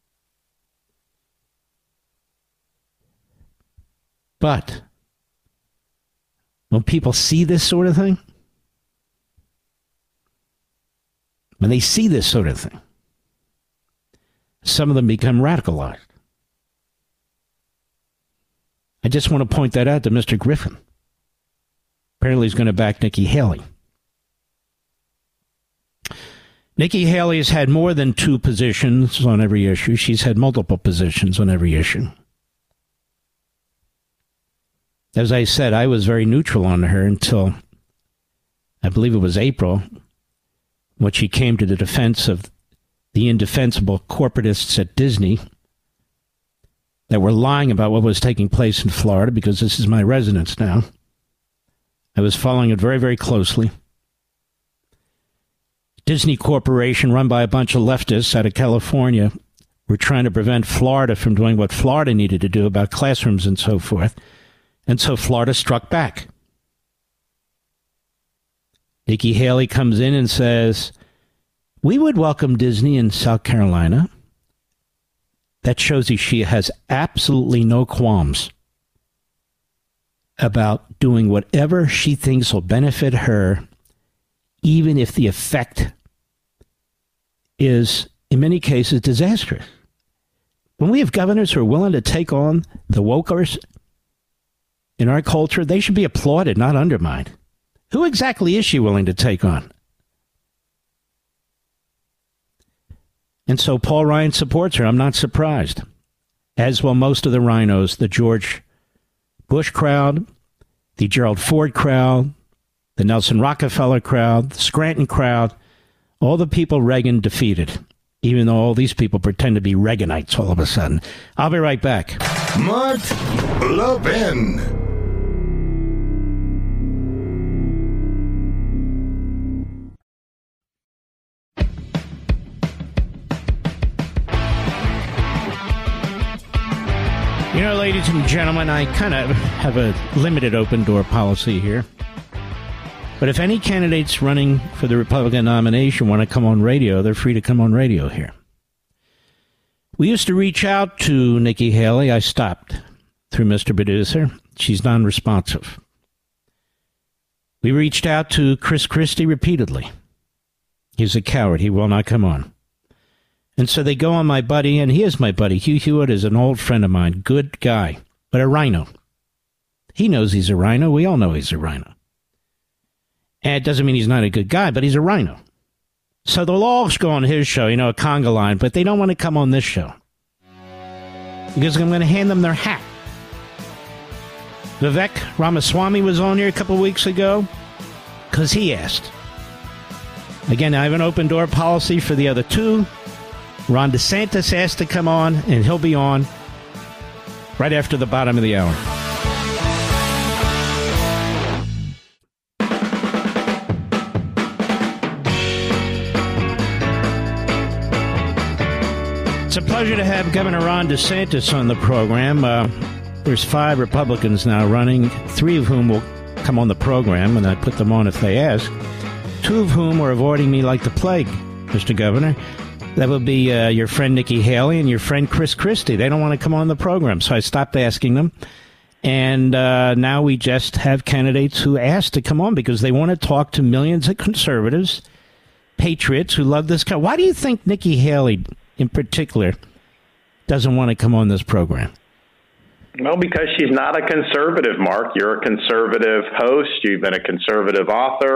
But when people see this sort of thing, when they see this sort of thing, some of them become radicalized. I just want to point that out to Mister Griffin. Apparently he's going to back Nikki Haley. Nikki Haley has had more than two positions on every issue. She's had multiple positions on every issue. As I said, I was very neutral on her until, I believe it was April, when she came to the defense of the indefensible corporatists at Disney that were lying about what was taking place in Florida, because this is my residence now. I was following it very, very closely. Disney Corporation, run by a bunch of leftists out of California, were trying to prevent Florida from doing what Florida needed to do about classrooms and so forth. And so Florida struck back. Nikki Haley comes in and says, we would welcome Disney in South Carolina. That shows you she has absolutely no qualms about doing whatever she thinks will benefit her, even if the effect is, in many cases, disastrous. When we have governors who are willing to take on the wokers in our culture, they should be applauded, not undermined. Who exactly is she willing to take on? And so Paul Ryan supports her. I'm not surprised. As will most of the rhinos, the George Bush crowd, the Gerald Ford crowd, the Nelson Rockefeller crowd, the Scranton crowd, all the people Reagan defeated, even though all these people pretend to be Reaganites all of a sudden. I'll be right back. Mark Levin. You know, ladies and gentlemen, I kind of have a limited open door policy here. But if any candidates running for the Republican nomination want to come on radio, they're free to come on radio here. We used to reach out to Nikki Haley. I stopped through Mister Producer. She's non-responsive. We reached out to Chris Christie repeatedly. He's a coward. He will not come on. And so they go on my buddy, and he is my buddy. Hugh Hewitt is an old friend of mine, good guy, but a rhino. He knows he's a rhino. We all know he's a rhino. And it doesn't mean he's not a good guy, but he's a rhino. So they'll all go on his show, you know, a conga line, but they don't want to come on this show. Because I'm going to hand them their hat. Vivek Ramaswamy was on here a couple weeks ago because he asked. Again, I have an open door policy for the other two. Ron DeSantis asked to come on, and he'll be on right after the bottom of the hour. It's a pleasure to have Governor Ron DeSantis on the program. Uh, there's five Republicans now running, three of whom will come on the program, and I put them on if they ask, two of whom are avoiding me like the plague, Mister Governor. That would be uh, your friend Nikki Haley and your friend Chris Christie. They don't want to come on the program, so I stopped asking them. And uh, now we just have candidates who ask to come on because they want to talk to millions of conservatives, patriots who love this country. Why do you think Nikki Haley, in particular, doesn't want to come on this program? Well, because she's not a conservative, Mark. You're a conservative host. You've been a conservative author.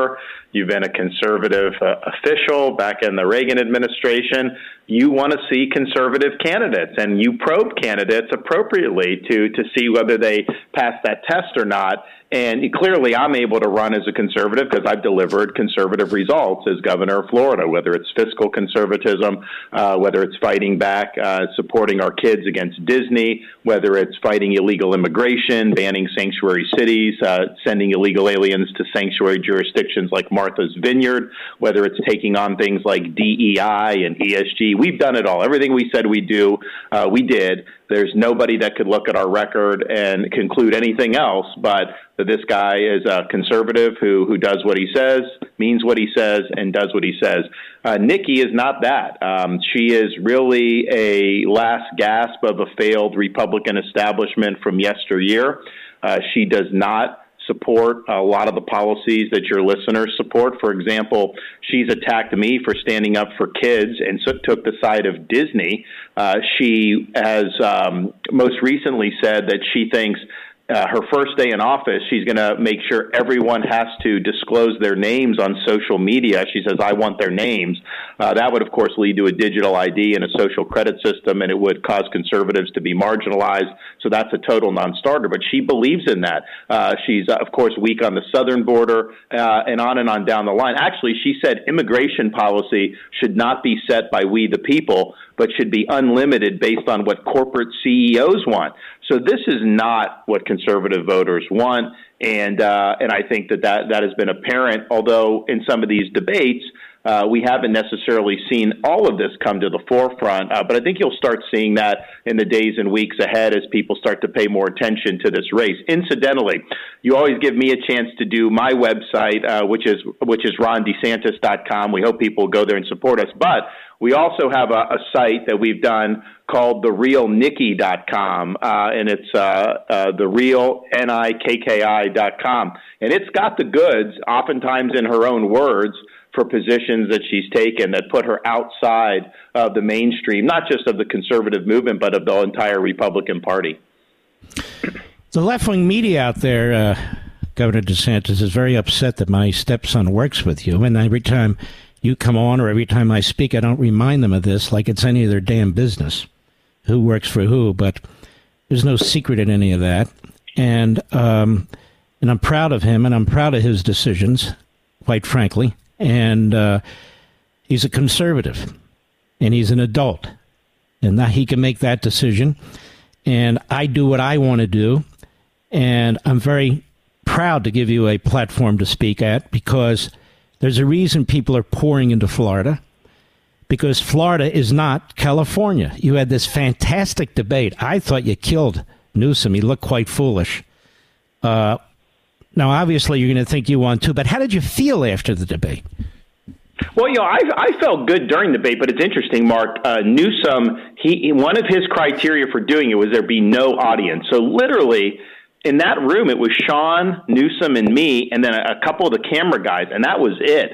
You've been a conservative uh, official back in the Reagan administration. You want to see conservative candidates, and you probe candidates appropriately to, to see whether they pass that test or not. And clearly, I'm able to run as a conservative because I've delivered conservative results as governor of Florida, whether it's fiscal conservatism, uh, whether it's fighting back, uh, supporting our kids against Disney, whether it's fighting illegal immigration, banning sanctuary cities, uh, sending illegal aliens to sanctuary jurisdictions like Martha's Vineyard, whether it's taking on things like D E I and E S G. We've done it all. Everything we said we do, uh, we did. There's nobody that could look at our record and conclude anything else but that this guy is a conservative who, who does what he says, means what he says, and does what he says. Uh, Nikki is not that. Um, she is really a last gasp of a failed Republican establishment from yesteryear. Uh, she does not support a lot of the policies that your listeners support. For example, she's attacked me for standing up for kids and so took the side of Disney. Uh, she has um, most recently said that she thinks Uh, her first day in office, she's going to make sure everyone has to disclose their names on social media. She says, I want their names. Uh, that would, of course, lead to a digital I D and a social credit system, and it would cause conservatives to be marginalized. So that's a total non-starter. But she believes in that. Uh, she's, uh, of course, weak on the southern border uh, and on and on down the line. Actually, she said immigration policy should not be set by we the people, but should be unlimited based on what corporate C E Os want. So this is not what conservative voters want, and uh, and I think that, that that has been apparent, although in some of these debates, uh, we haven't necessarily seen all of this come to the forefront, uh, but I think you'll start seeing that in the days and weeks ahead as people start to pay more attention to this race. Incidentally, you always give me a chance to do my website, uh, which is which is ron desantis dot com. We hope people will go there and support us, but we also have a, a site that we've done called the real nikki dot com, uh, and it's uh, uh, the real N I K K I dot com. And it's got the goods, oftentimes in her own words, for positions that she's taken that put her outside of the mainstream, not just of the conservative movement, but of the entire Republican Party. The left-wing media out there, uh, Governor DeSantis, is very upset that my stepson works with you, and every time you come on or every time I speak, I don't remind them of this like it's any of their damn business, who works for who, but there's no secret in any of that. And um, and I'm proud of him, and I'm proud of his decisions, quite frankly. And uh, he's a conservative, and he's an adult, and that he can make that decision. And I do what I want to do, and I'm very proud to give you a platform to speak at, because there's a reason people are pouring into Florida, because Florida is not California. You had this fantastic debate. I thought you killed Newsom. He looked quite foolish. Uh, now, obviously, you're going to think you won, too. But how did you feel after the debate? Well, you know, I, I felt good during the debate, but it's interesting, Mark. Uh, Newsom, he one of his criteria for doing it was there be no audience. So literally, in that room, it was Sean, Newsom, and me, and then a, a couple of the camera guys, and that was it.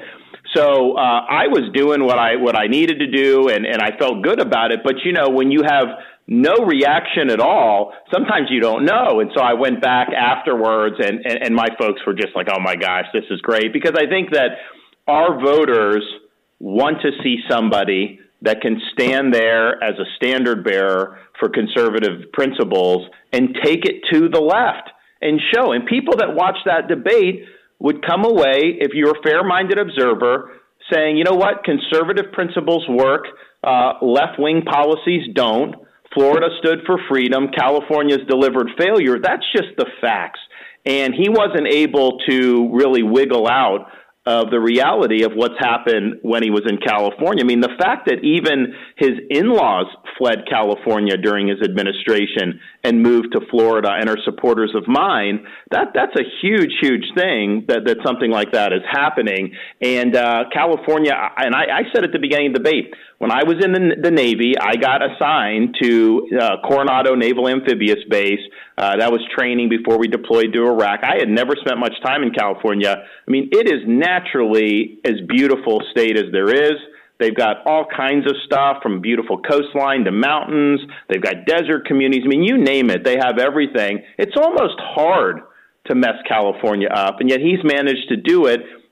So uh, I was doing what I what I needed to do, and, and I felt good about it. But, you know, when you have no reaction at all, sometimes you don't know. And so I went back afterwards, and, and, and my folks were just like, oh, my gosh, this is great. Because I think that our voters want to see somebody that can stand there as a standard bearer for conservative principles and take it to the left and show. And people that watch that debate would come away, if you're a fair-minded observer, saying, you know what, conservative principles work, uh, left-wing policies don't. Florida stood for freedom. California's delivered failure. That's just the facts. And he wasn't able to really wiggle out of the reality of what's happened when he was in California. I mean, the fact that even his in-laws fled California during his administration and moved to Florida and are supporters of mine, that that's a huge, huge thing that, that something like that is happening. And uh, California, and I, I said at the beginning of the debate, when I was in the, the Navy, I got assigned to uh, Coronado Naval Amphibious Base. Uh, that was training before we deployed to Iraq. I had never spent much time in California. I mean, it is naturally as beautiful a state as there is. They've got all kinds of stuff, from beautiful coastline to mountains. They've got desert communities. I mean, you name it. They have everything. It's almost hard to mess California up, and yet he's managed to do it.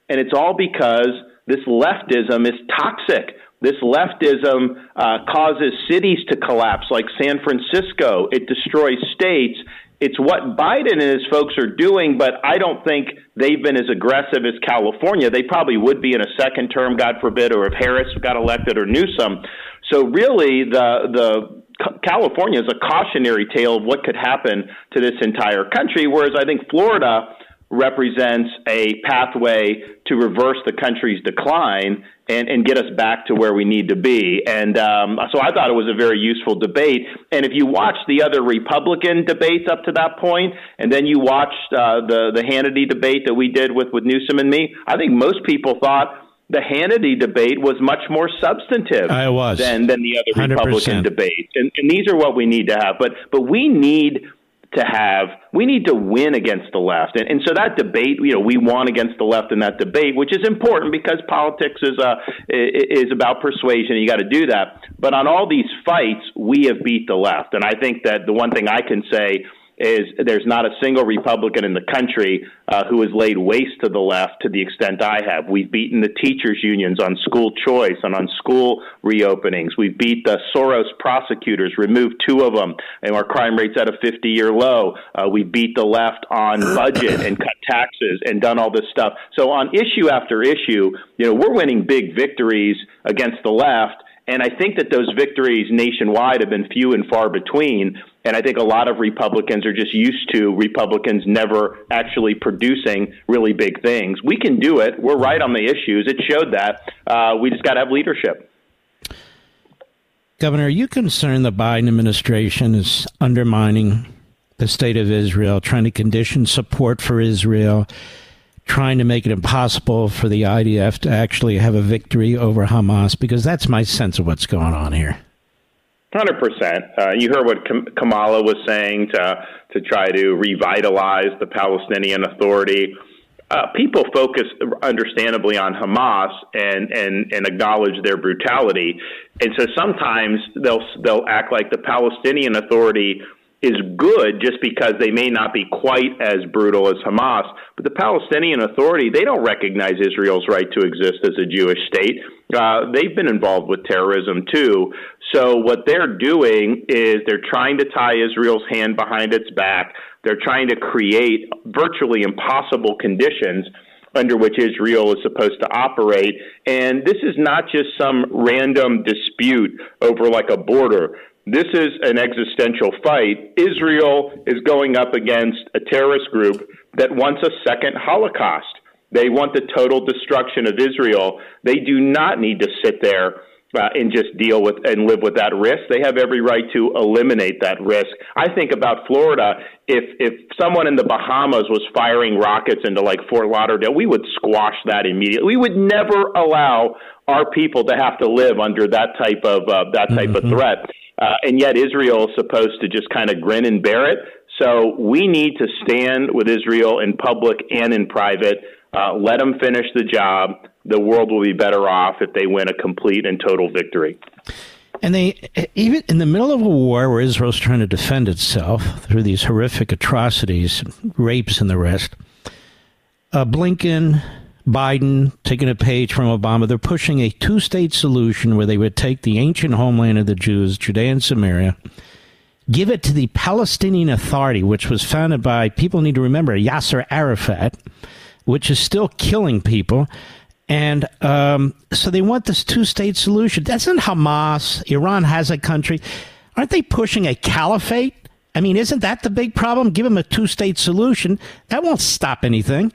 And it's all because this leftism is toxic. This leftism uh, causes cities to collapse like San Francisco. It destroys states. It's what Biden and his folks are doing, but I don't think they've been as aggressive as California. They probably would be in a second term, God forbid, or if Harris got elected or Newsom. So really, the the California is a cautionary tale of what could happen to this entire country, whereas I think Florida represents a pathway to reverse the country's decline and, and get us back to where we need to be. And um, so I thought it was a very useful debate. And if you watch the other Republican debates up to that point, and then you watched uh, the, the Hannity debate that we did with, with Newsom and me, I think most people thought the Hannity debate was much more substantive I was. than, than the other one hundred percent. Republican debates. And, and these are what we need to have. But, but we need to have, we need to win against the left. And, and so that debate, you know, we won against the left in that debate, which is important because politics is uh, is about persuasion. You got to do that. But on all these fights, we have beat the left. And I think that the one thing I can say is there's not a single Republican in the country uh, who has laid waste to the left to the extent I have. We've beaten the teachers' unions on school choice and on school reopenings. We've beat the Soros prosecutors, removed two of them, and our crime rate's at a fifty-year low. Uh, we beat the left on budget and cut taxes and done all this stuff. So on issue after issue, you know, we're winning big victories against the left. And I think that those victories nationwide have been few and far between. And I think a lot of Republicans are just used to Republicans never actually producing really big things. We can do it. We're right on the issues. It showed that. Uh, we just got to have leadership. Governor, are you concerned the Biden administration is undermining the state of Israel, trying to condition support for Israel, trying to make it impossible for the I D F to actually have a victory over Hamas? Because that's my sense of what's going on here. one hundred percent. Uh, you heard what Kamala was saying to to try to revitalize the Palestinian Authority. Uh, people focus, understandably, on Hamas and, and, and acknowledge their brutality, and so sometimes they'll they'll act like the Palestinian Authority is good just because they may not be quite as brutal as Hamas. But the Palestinian Authority, they don't recognize Israel's right to exist as a Jewish state. Uh, they've been involved with terrorism, too. So what they're doing is they're trying to tie Israel's hand behind its back. They're trying to create virtually impossible conditions under which Israel is supposed to operate. And this is not just some random dispute over like a border. This is an existential fight. Israel is going up against a terrorist group that wants a second Holocaust. They want the total destruction of Israel. They do not need to sit there uh, and just deal with and live with that risk. They have every right to eliminate that risk. I think about Florida. If if someone in the Bahamas was firing rockets into like Fort Lauderdale, we would squash that immediately. We would never allow our people to have to live under that type of uh, that type mm-hmm. of threat. Uh, and yet Israel is supposed to just kind of grin and bear it. So we need to stand with Israel in public and in private. Uh, let them finish the job. The world will be better off if they win a complete and total victory. And they, even in the middle of a war where Israel's trying to defend itself through these horrific atrocities, rapes and the rest, uh, Blinken, Biden, taking a page from Obama, they're pushing a two-state solution where they would take the ancient homeland of the Jews, Judea and Samaria, give it to the Palestinian Authority, which was founded by, people need to remember, Yasser Arafat, which is still killing people. And um, so they want this two-state solution. Doesn't Hamas, Iran has a country, aren't they pushing a caliphate? I mean, isn't that the big problem? Give them a two-state solution. That won't stop anything.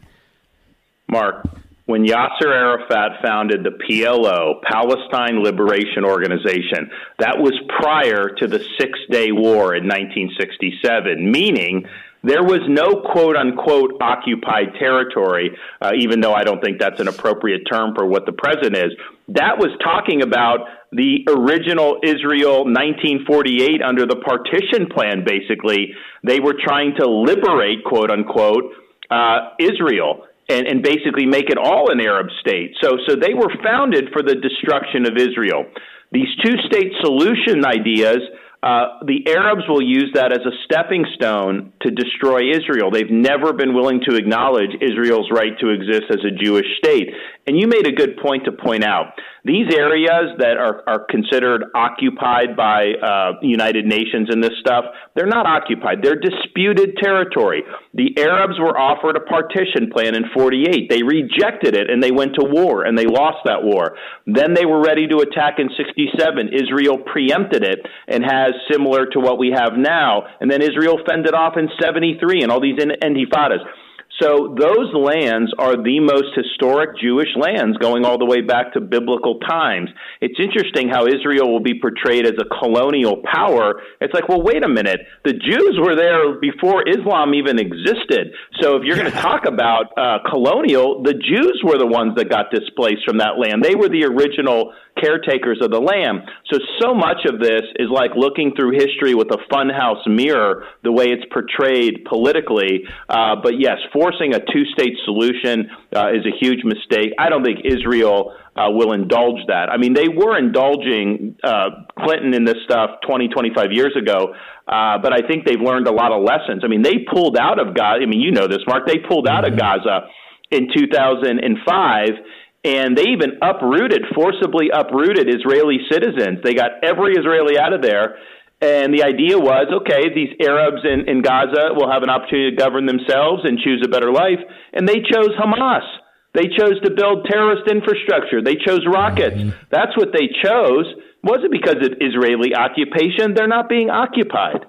Mark, when Yasser Arafat founded the P L O, Palestine Liberation Organization, that was prior to the Six-Day War in nineteen sixty-seven, meaning there was no quote-unquote occupied territory, uh, even though I don't think that's an appropriate term for what the present is. That was talking about the original Israel nineteen forty-eight under the partition plan, basically. They were trying to liberate, quote-unquote, uh, Israel. And, and basically make it all an Arab state. So, so they were founded for the destruction of Israel. These two-state solution ideas Uh, the Arabs will use that as a stepping stone to destroy Israel. They've never been willing to acknowledge Israel's right to exist as a Jewish state. And you made a good point to point out. These areas that are, are considered occupied by uh, United Nations and this stuff, they're not occupied. They're disputed territory. The Arabs were offered a partition plan in forty-eight. They rejected it, and they went to war, and they lost that war. Then they were ready to attack in sixty-seven. Israel preempted it and has similar to what we have now. And then Israel fended off in seventy-three and all these intifadas. So those lands are the most historic Jewish lands going all the way back to biblical times. It's interesting how Israel will be portrayed as a colonial power. It's like, well, wait a minute. The Jews were there before Islam even existed. So if you're going to talk about uh, colonial, the Jews were the ones that got displaced from that land. They were the original caretakers of the land. So, so much of this is like looking through history with a funhouse mirror, the way it's portrayed politically. Uh, but yes, forcing a two-state solution uh, is a huge mistake. I don't think Israel uh, will indulge that. I mean, they were indulging uh, Clinton in this stuff twenty, twenty-five years ago, uh, but I think they've learned a lot of lessons. I mean, they pulled out of Gaza. I mean, you know this, Mark. They pulled out of Gaza in two thousand five. And they even uprooted, forcibly uprooted Israeli citizens. They got every Israeli out of there. And the idea was, okay, these Arabs in, in Gaza will have an opportunity to govern themselves and choose a better life. And they chose Hamas. They chose to build terrorist infrastructure. They chose rockets. Mm-hmm. That's what they chose. It wasn't because of Israeli occupation. They're not being occupied.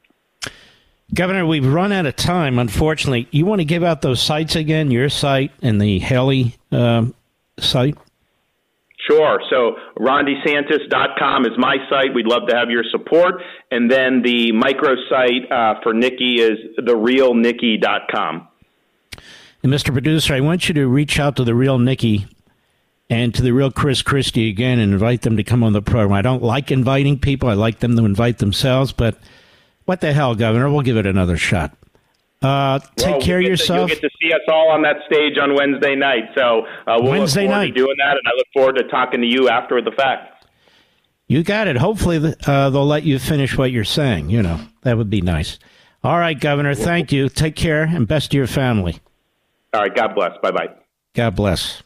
Governor, we've run out of time, unfortunately. You want to give out those sites again, your site and the Haley um, site? Sure. So ron desantis dot com is my site. We'd love to have your support. And then the microsite uh, for Nikki is the real nikki dot com. And Mister Producer, I want you to reach out to the real Nikki and to the real Chris Christie again and invite them to come on the program. I don't like inviting people. I like them to invite themselves. But what the hell, Governor? We'll give it another shot. Uh, take well, care of yourself. To, you'll get to see us all on that stage on Wednesday night. So uh, we'll Wednesday look forward night. to doing that, and I look forward to talking to you after the fact. You got it. Hopefully uh, they'll let you finish what you're saying. You know, that would be nice. All right, Governor, thank you. Take care, and best to your family. All right, God bless. Bye-bye. God bless.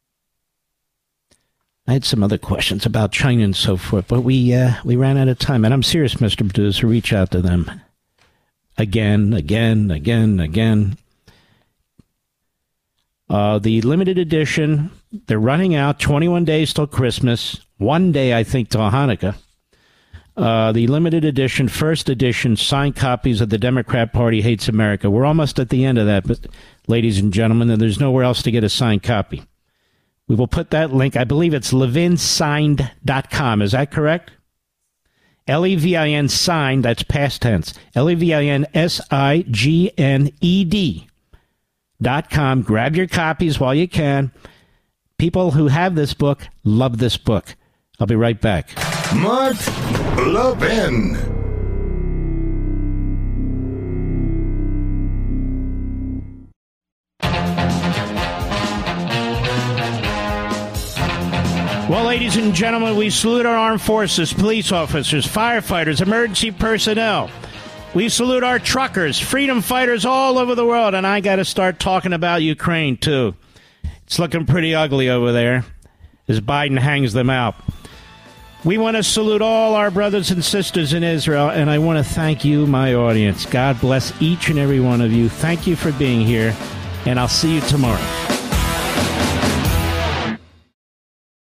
I had some other questions about China and so forth, but we uh, we ran out of time. And I'm serious, Mister Producer. Reach out to them. Again, again, again, again. Uh, the limited edition, they're running out, twenty-one days till Christmas, one day, I think, till Hanukkah. Uh, the limited edition, first edition, signed copies of The Democrat Party Hates America. We're almost at the end of that, but, ladies and gentlemen, and there's nowhere else to get a signed copy. We will put that link, I believe it's levin signed dot com. Is that correct? L E V I N signed, that's past tense. L E V I N S I G N E D dot com. Grab your copies while you can. People who have this book love this book. I'll be right back. Mark Levin. Well, ladies and gentlemen, we salute our armed forces, police officers, firefighters, emergency personnel. We salute our truckers, freedom fighters all over the world. And I got to start talking about Ukraine, too. It's looking pretty ugly over there as Biden hangs them out. We want to salute all our brothers and sisters in Israel, and I want to thank you, my audience. God bless each and every one of you. Thank you for being here, and I'll see you tomorrow.